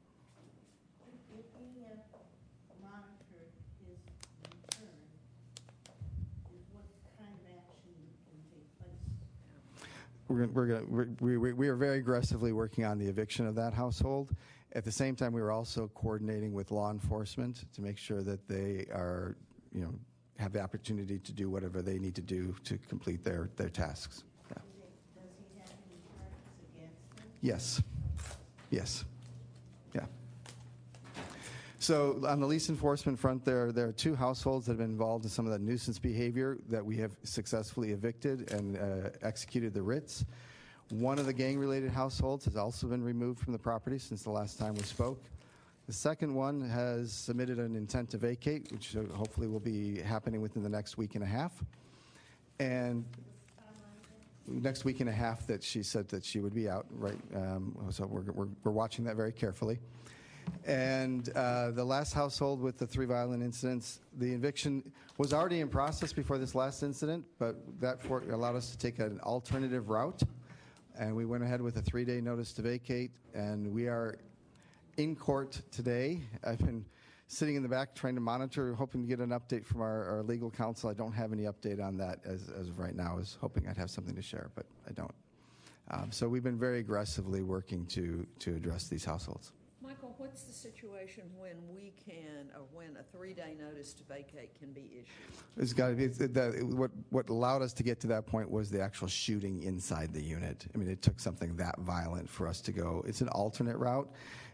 We are very aggressively working on the eviction of that household. At the same time, we are also coordinating with law enforcement to make sure that they are, have the opportunity to do whatever they need to do to complete their tasks. Yeah. Does he have any charges against him? Yes. Yes. Yeah. So on the lease enforcement front, there are 2 households that have been involved in some of that nuisance behavior that we have successfully evicted and executed the writs. One of the gang-related households has also been removed from the property since the last time we spoke. The second one has submitted an intent to vacate, which hopefully will be happening within the next week and a half. And next week and a half that she said that she would be out, right? So we're watching that very carefully. And the last household with the 3 violent incidents, the eviction was already in process before this last incident, but that allowed us to take an alternative route. And we went ahead with a 3-day notice to vacate, and we are in court today. I've been sitting in the back trying to monitor, hoping to get an update from our legal counsel. I don't have any update on that as of right now. I was hoping I'd have something to share, but I don't. So we've been very aggressively working to address these households. Michael, what's the situation when we can, or when a 3-day notice to vacate can be issued? It's got to be what allowed us to get to that point was the actual shooting inside the unit. I mean, it took something that violent for us to go. It's an alternate route,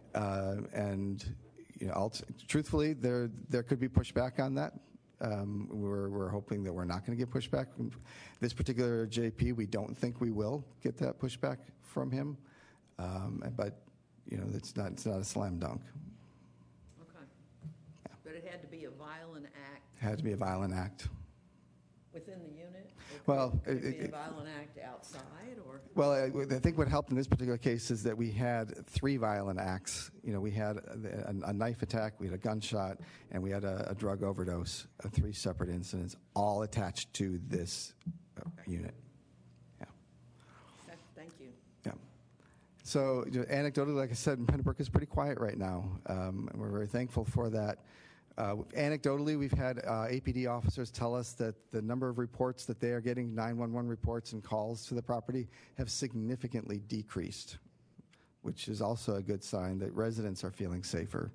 and truthfully, there could be pushback on that. We're hoping that we're not going to get pushback. This particular JP, we don't think we will get that pushback from him, but it's not a slam dunk. Okay. Yeah. But it had to be a violent act. It had to be a violent act. Within the unit? Well, could it be a violent act outside, or? Well, I think what helped in this particular case is that we had 3 violent acts. We had a knife attack, we had a gunshot, and we had a drug overdose, 3 separate incidents, all attached to this unit. Yeah. Thank you. Yeah. So, anecdotally, like I said, Meadowbrook is pretty quiet right now, and we're very thankful for that. Anecdotally, we've had APD officers tell us that the number of reports that they are getting, 911 reports and calls to the property, have significantly decreased, which is also a good sign that residents are feeling safer.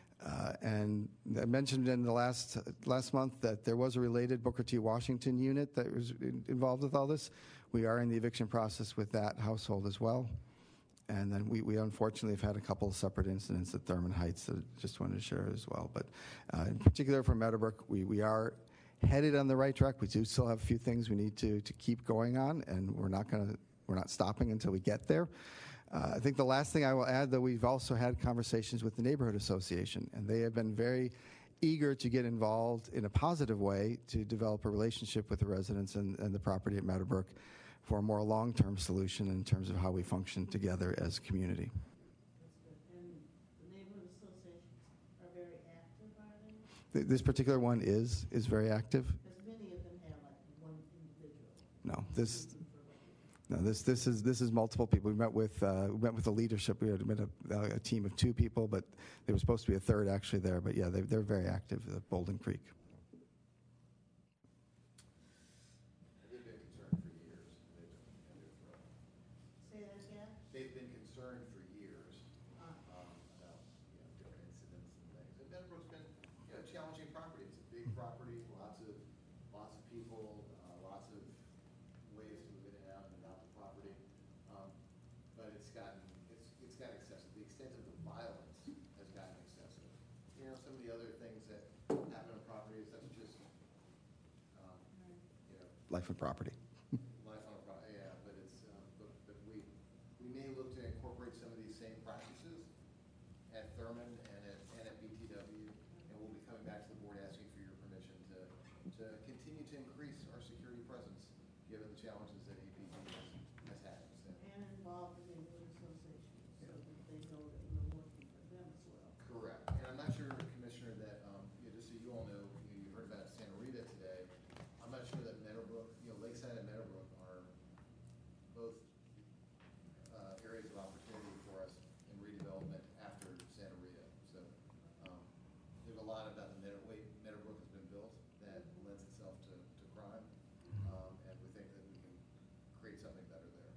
And I mentioned in the last month that there was a related Booker T. Washington unit that was involved with all this. We are in the eviction process with that household as well. And then we unfortunately have had a couple of separate incidents at Thurman Heights that I just wanted to share as well. But in particular for Meadowbrook, we are headed on the right track. We do still have a few things we need to keep going on, and we're not stopping until we get there. I think the last thing I will add, though, we've also had conversations with the Neighborhood Association, and they have been very eager to get involved in a positive way to develop a relationship with the residents and the property at Meadowbrook for a more long-term solution in terms of how we function together as a community. And the neighborhood associations are very active, are they? This particular one is very active. Because many of them have like one individual. No, this is multiple people. We met with the leadership. We had met a team of 2 people, but there was supposed to be a third actually there. But yeah, they're very active at Bolden Creek. They've been concerned for years about different incidents and things. And Meadowbrook's been a challenging property. It's a big property, lots of people, lots of ways to move in and out and about the property. But it's gotten excessive. The extent of the violence has gotten excessive. Some of the other things that happen on properties, that's just Life and property. Life on a property, yeah. But it's but we may look to incorporate some of these same practices at Thurman and at BTW, and we'll be coming back to the board asking for your permission to continue to increase our security presence, given the challenges that APD has had. So. And involve the neighborhood association so that they know that we're working for them as well. Correct. And I'm not sure, Commissioner, that just so you all know, you heard about Santa Rita today. I'm not sure that Meadowbrook, Lakeside and Meadowbrook are both areas of opportunity for us in redevelopment after Santa Rita. So there's a lot about the way Meadowbrook has been built that lends itself to crime, and we think that we can create something better there.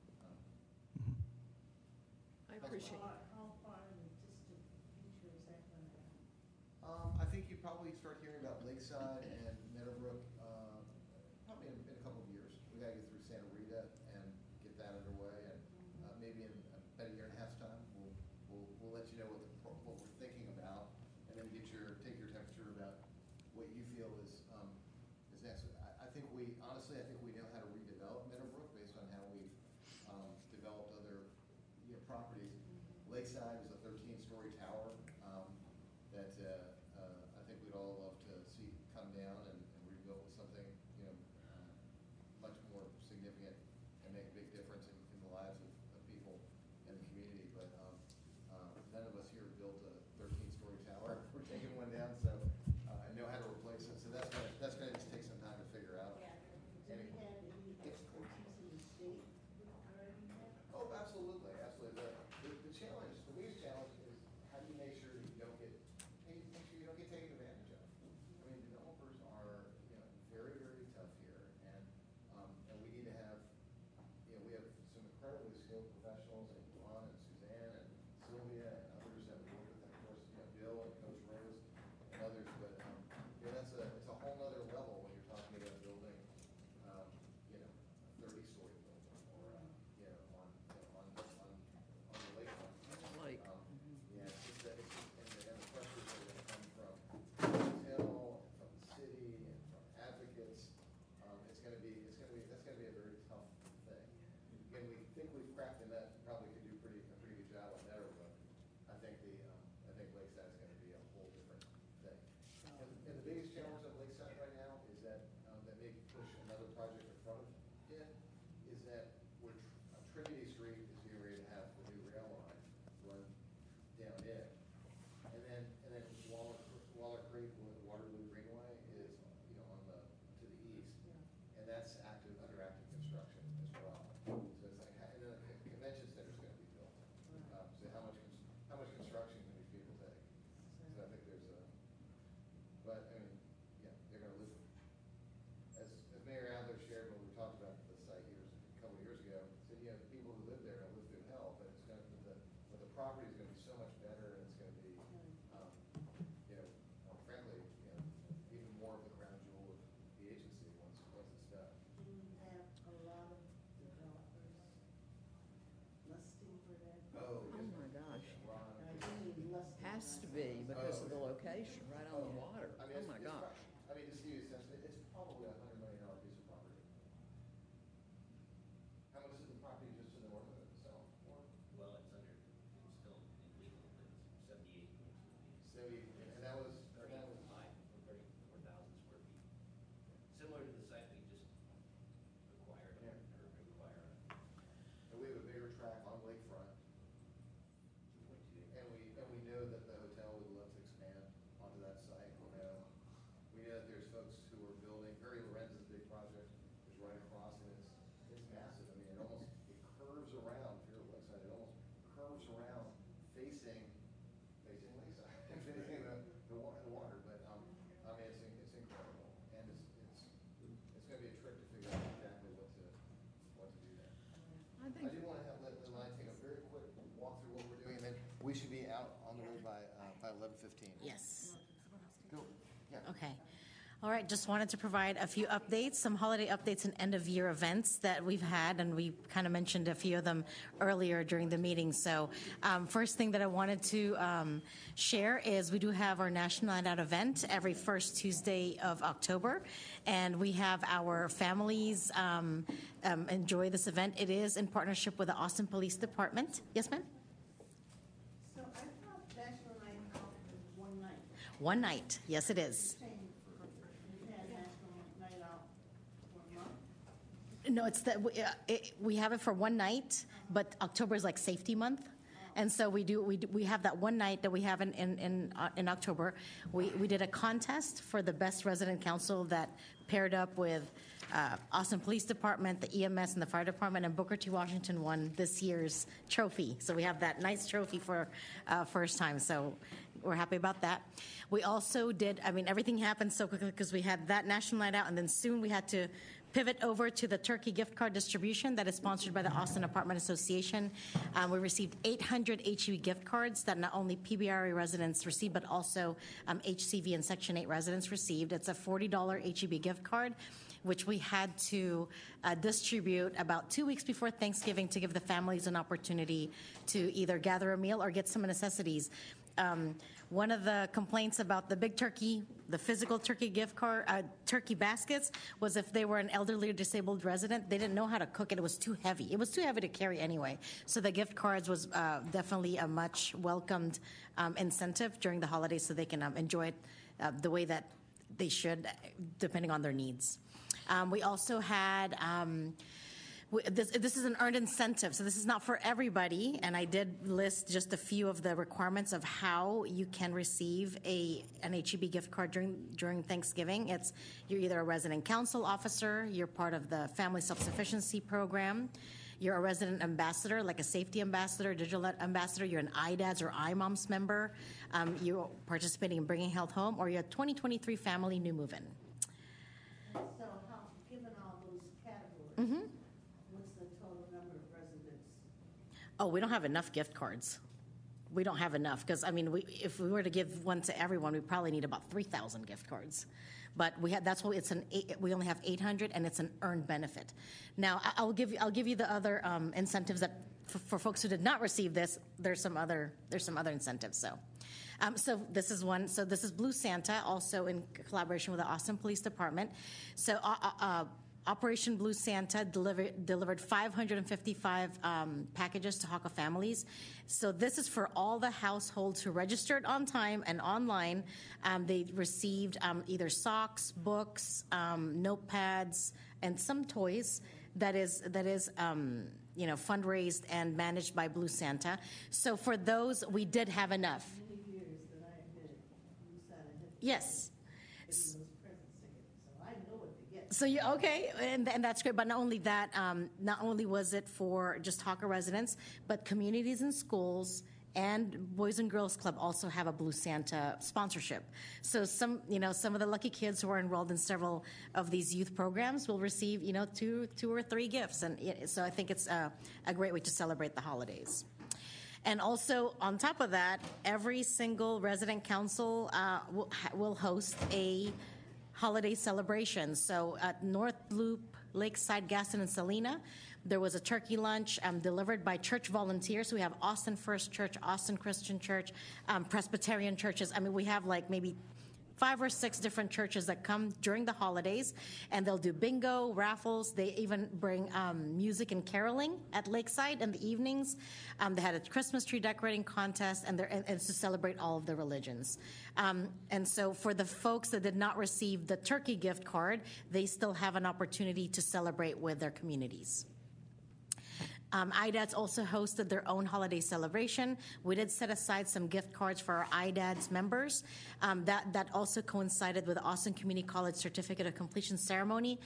I appreciate it. How far in the distant future is that going to happen? I think you probably start hearing about Lakeside and Meadowbrook probably in a couple of years. We got to get through Santa Rita and get that underway, and maybe in about a year and a half's time, we'll let you know what we're thinking about, and then take your temperature about what you feel is next. I think we know how to redevelop Meadowbrook based on how we've developed other properties. Lakeside is a 13-story tower that I think we'd all love to see come down and rebuilt with something much more significant and make a big difference in the lives of people in the community. But none of us here built a Trinity Street is getting ready to have the new rail line run down it. And then Waller Creek, Waterloo Greenway is, on to the east. And that's under active construction as well. So it's like, and then the convention center is going to be built. So how much construction can these people take? So I think there's but I mean, yeah, they're going to live. As Mayor Adler shared when we talked about the site a couple of years ago, said, the people who live there are going to live through hell, but the property is going to be so much better, and it's going to be, frankly, even more of the crown jewel of the agency once it's done. Do you have a lot of developers lusting for that? Oh my gosh. Lusting. Has to be because of the location, right on the water. I mean, Oh my gosh. I mean, just to give you a sense, it's probably a $100 million piece of property. How much is the property just to the north of it itself? Well, it's still illegal, but it's 78 units. 70, and that was 34,000 square feet. Similar to the site we just acquired or acquire. And we have a bigger track on lakefront. And we know that the hotel would love to expand onto that site. We know that there's folks who are building. Perry Lorenz's big project is right across, and it's massive. I mean, it curves around. If you're on the west side, it almost curves around facing lakeside, facing the water. But I mean, it's incredible, and it's going to be a trick to figure out exactly what to do there. I do want to let Line take a very quick walk through what we're doing, and then we should be out on the road by 11:15. Yes. Go. Yeah. Okay. All right, just wanted to provide a few updates, some holiday updates and end-of-year events that we've had, and we kind of mentioned a few of them earlier during the meeting. So first thing that I wanted to share is we do have our National Night Out event every first Tuesday of October, and we have our families enjoy this event. It is in partnership with the Austin Police Department. Yes, ma'am? So I thought National Night Out was one night. One night, yes, it is. We've had National Night Out for a month. No, it's that we have it for one night, but October is like safety month, and so we have that one night that we have in October. We did a contest for the best resident council that paired up with Austin Police Department, the EMS, and the fire department, and Booker T. Washington won this year's trophy. So we have that nice trophy for first time. So we're happy about that. We also did. I mean, everything happened so quickly because we had that National Night Out, and then soon we had to pivot over to the turkey gift card distribution that is sponsored by the Austin Apartment Association. We received 800 HEB gift cards that not only PBRA residents received, but also HCV and Section 8 residents received. It's a $40 HEB gift card, which we had to distribute about 2 weeks before Thanksgiving to give the families an opportunity to either gather a meal or get some necessities. One of the complaints about the big turkey, the physical turkey gift card, turkey baskets, was if they were an elderly or disabled resident, they didn't know how to cook it. It was too heavy. It was too heavy to carry anyway. So the gift cards was definitely a much welcomed incentive during the holidays so they can enjoy it the way that they should, depending on their needs. We also had... This is an earned incentive, so this is not for everybody, and I did list just a few of the requirements of how you can receive an HEB gift card during Thanksgiving. You're either a resident council officer, you're part of the Family Self-Sufficiency Program, you're a resident ambassador, like a safety ambassador, digital ambassador, you're an IDADS or IMOMS member, you're participating in Bringing Health Home, or you're a 2023 Family New Move-In. So given all those categories, what's the total number of residents? Oh, we don't have enough gift cards. We don't have enough because, I mean, if we were to give one to everyone, we probably need about 3,000 gift cards. But that's why we only have 800, and it's an earned benefit. Now, I'll give you the other incentives that for folks who did not receive this. There's some other incentives. So this is one. So this is Blue Santa, also in collaboration with the Austin Police Department. So Operation Blue Santa delivered 555 packages to Haka families. So this is for all the households who registered on time and online. They received either socks, books, notepads, and some toys that is fundraised and managed by Blue Santa. So for those, we did have enough. Many years that I have been at Blue Santa had Yes. those presents tickets, so I know what to get. So you okay, and that's great. But not only that, not only was it for just Haka residents, but communities and schools and Boys and Girls Club also have a Blue Santa sponsorship. So some of the lucky kids who are enrolled in several of these youth programs will receive, two or three gifts, and so I think it's a great way to celebrate the holidays. And also, on top of that, every single resident council will host a holiday celebration. So at North Loop, Lakeside, Gaston, and Salina, there was a turkey lunch delivered by church volunteers. We have Austin First Church, Austin Christian Church, Presbyterian churches. I mean, we have like maybe 5 or 6 different churches that come during the holidays, and they'll do bingo, raffles. They even bring music and caroling at Lakeside in the evenings. They had a Christmas tree decorating contest, and it's to celebrate all of the religions. And so for the folks that did not receive the turkey gift card, they still have an opportunity to celebrate with their communities. IDADS also hosted their own holiday celebration. We did set aside some gift cards for our IDADS members. That also coincided with the Austin Community College Certificate of Completion ceremony.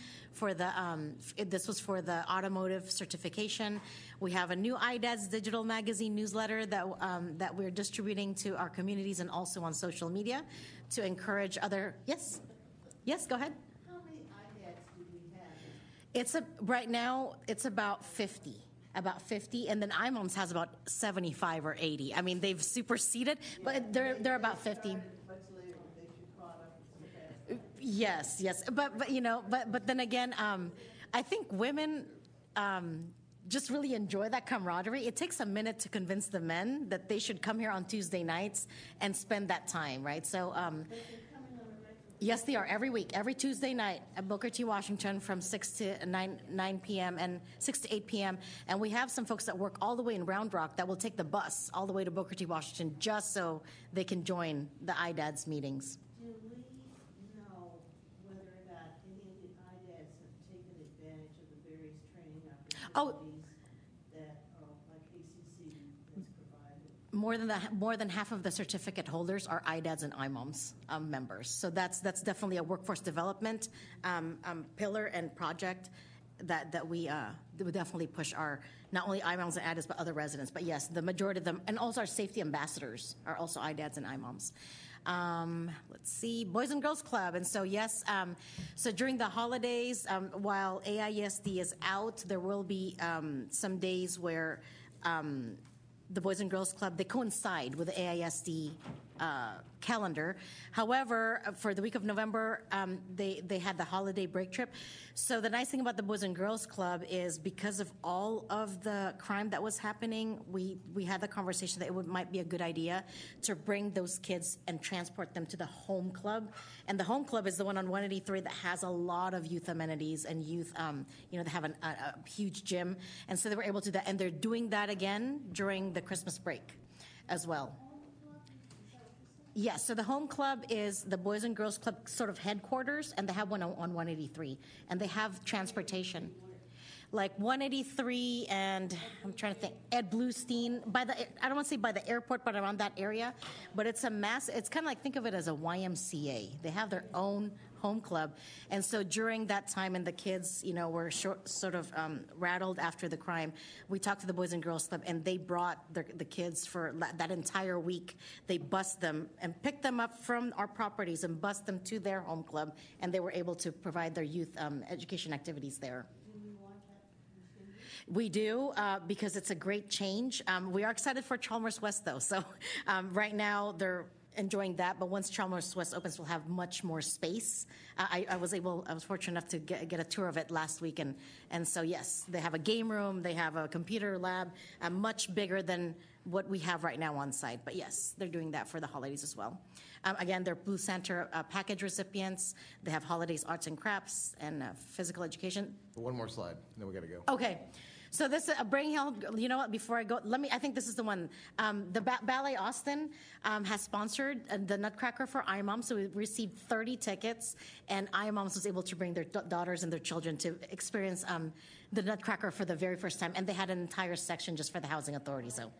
This was for the automotive certification. We have a new IDADS digital magazine newsletter that we're distributing to our communities and also on social media to encourage other. Yes, go ahead. How many IDADs do we have? Right now it's about 50. And then IMOMS has about 75 or 80. I mean, they've superseded, but they're about 50. Much later, they should caught up so fast. Yes, but then again, I think women just really enjoy that camaraderie. It takes a minute to convince the men that they should come here on Tuesday nights and spend that time, right? So. Yes, they are every week, every Tuesday night at Booker T. Washington from 6 to 9 p.m. and 6 to 8 p.m. And we have some folks that work all the way in Round Rock that will take the bus all the way to Booker T. Washington just so they can join the IDADS meetings. Do we know whether or not any of the IDADs have taken advantage of the various training opportunities that like ACC has provided? More than half of the certificate holders are IDADS and IMOMS members. So that's definitely a workforce development pillar and project that we definitely push our not only IMOMS and IDADS but other residents. But yes, the majority of them, and also our safety ambassadors are also IDADS and IMOMS. Let's see, Boys and Girls Club. And so, yes, so during the holidays, while AISD is out, there will be some days where the Boys and Girls Club, they coincide with the AISD calendar. However, for the week of November, they had the holiday break trip. So the nice thing about the Boys and Girls Club is because of all of the crime that was happening, we had the conversation that it might be a good idea to bring those kids and transport them to the home club. And the home club is the one on 183 that has a lot of youth amenities and youth, they have a huge gym. And so they were able to do that. And they're doing that again during the Christmas break as well. Yes, so the home club is the Boys and Girls Club sort of headquarters, and they have one on 183, and they have transportation. Like 183 and I'm trying to think, Ed Bluestein, I don't want to say by the airport, but around that area. But it's it's kind of like, think of it as a YMCA. They have their own home club. And so during that time, and the kids, were sort of rattled after the crime, we talked to the Boys and Girls Club, and they brought the kids for that entire week. They bused them and picked them up from our properties and bused them to their home club, and they were able to provide their youth education activities there. We do, because it's a great change. We are excited for Chalmers West, though. So right now they're enjoying that, but once Chalmers West opens, we'll have much more space. I was fortunate enough to get a tour of it last week, and so yes, they have a game room, they have a computer lab, much bigger than what we have right now on site. But yes, they're doing that for the holidays as well. Again, they're Blue Center package recipients. They have holidays arts and crafts and physical education. One more slide, then we got to go. Okay. So this Brain Hill, you know what, before I go, I think this is the one. The Ballet Austin has sponsored the Nutcracker for iMoms, so we received 30 tickets, and iMoms was able to bring their daughters and their children to experience the Nutcracker for the very first time, and they had an entire section just for the Housing Authority, so.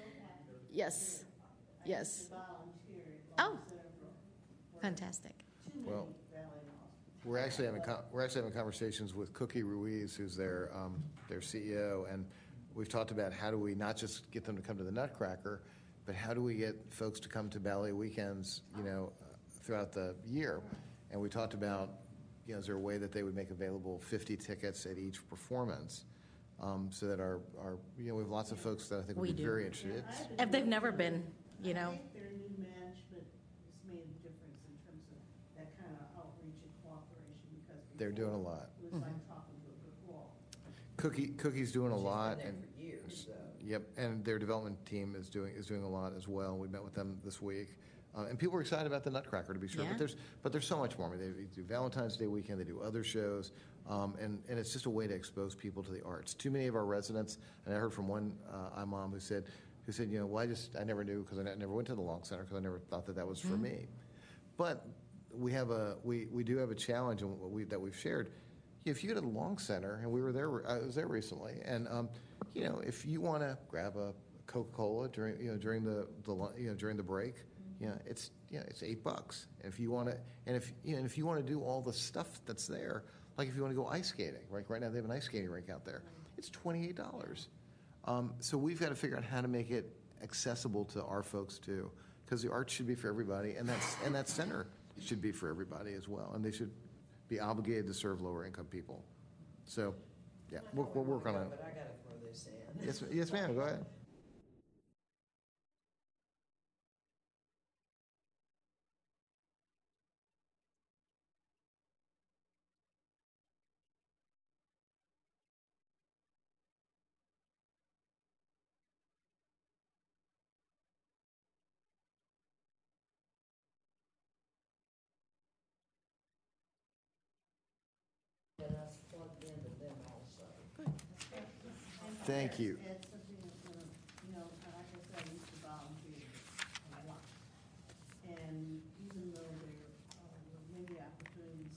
Yes, yes. Oh, fantastic. Well, we're actually having conversations with Cookie Ruiz, who's their CEO, and we've talked about how do we not just get them to come to the Nutcracker, but how do we get folks to come to ballet weekends, throughout the year? And we talked about, is there a way that they would make available 50 tickets at each performance, so that we have lots of folks that I think would be very interested. If they've never been, I think their new management has made a difference in terms of that kind of outreach and cooperation, because They're doing a lot. It was like talking to a brick wall. Cookie's doing a lot, been and there for years, so. Yep, and their development team is doing a lot as well. We met with them this week, and people are excited about the Nutcracker, to be sure. Yeah. But there's so much more. I mean, they do Valentine's Day weekend, they do other shows, and it's just a way to expose people to the arts. Too many of our residents, and I heard from one imom who said, well, I never knew, because I never went to the Long Center, because I never thought that was for me. But we do have a challenge that we've shared. If you go to the Long Center, and I was there recently, and if you want to grab a Coca-Cola during the break, it's $8. And if you want to do all the stuff that's there, like if you want to go ice skating, right now they have an ice skating rink out there, it's $28. So we've got to figure out how to make it accessible to our folks too, because the arts should be for everybody, and that center should be for everybody as well, and they should be obligated to serve lower income people. So, yeah, we'll work on it. But I got to throw this in. Yes, ma'am. Go ahead. Get us plugged into them also. Thank you. It's something that's going to, like I said, I used to volunteer a lot. And even though there were many opportunities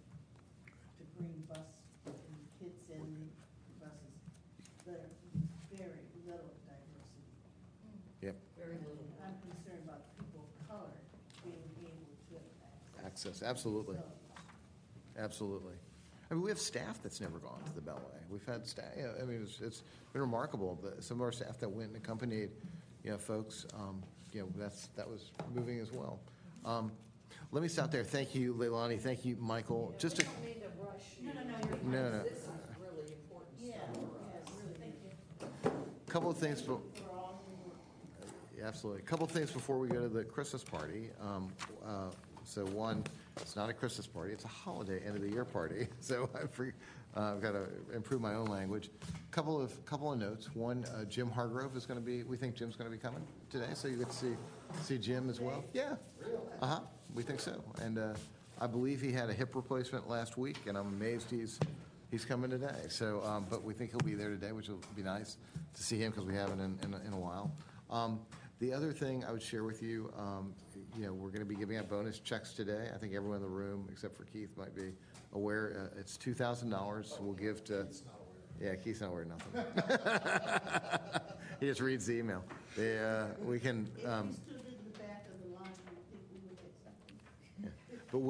to bring bus and kids in buses, there's very little diversity. Yep. Very little. I'm concerned about people of color being able to Access, absolutely. Absolutely. I mean, we have staff that's never gone to the ballet. We've had staff. I mean, it's been remarkable. Some of our staff that went and accompanied, folks. That was moving as well. Let me stop there. Thank you, Leilani. Thank you, Michael. We don't need to rush you. No. This is really important stuff for us. Thank you. Couple of things. Absolutely. A couple of things before we go to the Christmas party. So one, it's not a Christmas party, it's a holiday end of the year party. So I've got to improve my own language. Couple of notes. One, Jim Hargrove is going to be, we think Jim's going to be coming today, so you get to see Jim as well. Yeah. Uh-huh. We think so. And I believe he had a hip replacement last week, and I'm amazed he's coming today. So, but we think he'll be there today, which will be nice to see him because we haven't in a while. The other thing I would share with you, we're going to be giving out bonus checks today. I think everyone in the room, except for Keith, might be aware. It's $2,000 we'll give to... Yeah, Keith's not aware of nothing. He just reads the email. We can... If you stood in the back of the line, you think we would get something? But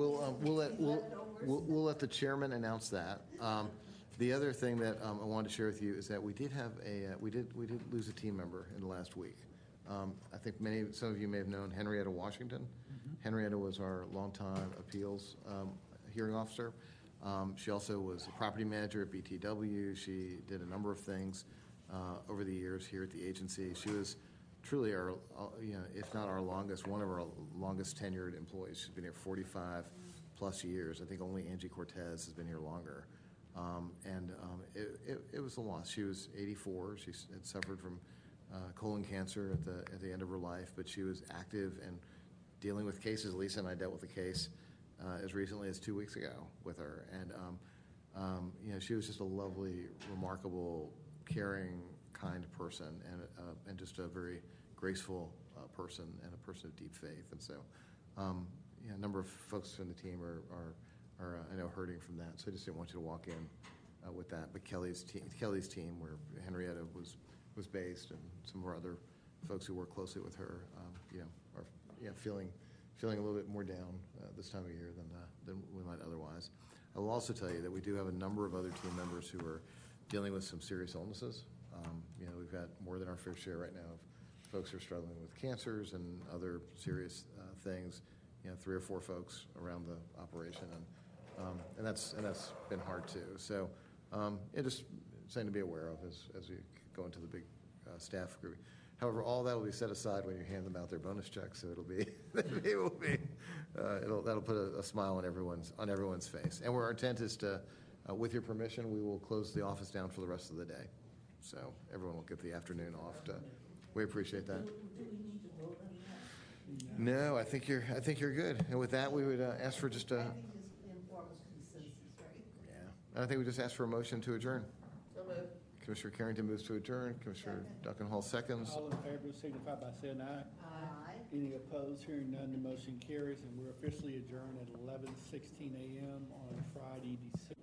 we'll let the chairman announce that. The other thing that I wanted to share with you is that we did lose a team member in the last week. I think some of you may have known Henrietta Washington. Mm-hmm. Henrietta was our longtime appeals hearing officer. She also was a property manager at BTW. She did a number of things over the years here at the agency. She was truly our, if not our longest, one of our longest tenured employees. She's been here 45 plus years. I think only Angie Cortez has been here longer. It was a loss. She was 84. She had suffered from colon cancer at the end of her life, but she was active and dealing with cases. Lisa and I dealt with a case as recently as 2 weeks ago with her, and she was just a lovely, remarkable, caring, kind person, and just a very graceful person and a person of deep faith. And so, a number of folks from the team are I know hurting from that. So I just didn't want you to walk in with that. But Kelly's team, where Henrietta was based, and some of our other folks who work closely with her, are feeling a little bit more down this time of year than we might otherwise. I will also tell you that we do have a number of other team members who are dealing with some serious illnesses. We've got more than our fair share right now of folks who are struggling with cancers and other serious things. 3 or 4 folks around the operation, and that's been hard too. So, just something to be aware of as we go into the big staff group. However, all that will be set aside when you hand them out their bonus checks. So that'll put a smile on everyone's face. And our intent is to, with your permission, we will close the office down for the rest of the day. So everyone will get the afternoon off. We appreciate that. No, I think you're good. And with that, we would ask for just a. Yeah, I think we just ask for a motion to adjourn. So moved. Commissioner Carrington moves to adjourn. Commissioner Duncan Hall seconds. All in favor signify by saying aye. Aye. Any opposed? Hearing none, the motion carries, and we're officially adjourned at 11:16 a.m. on Friday, December.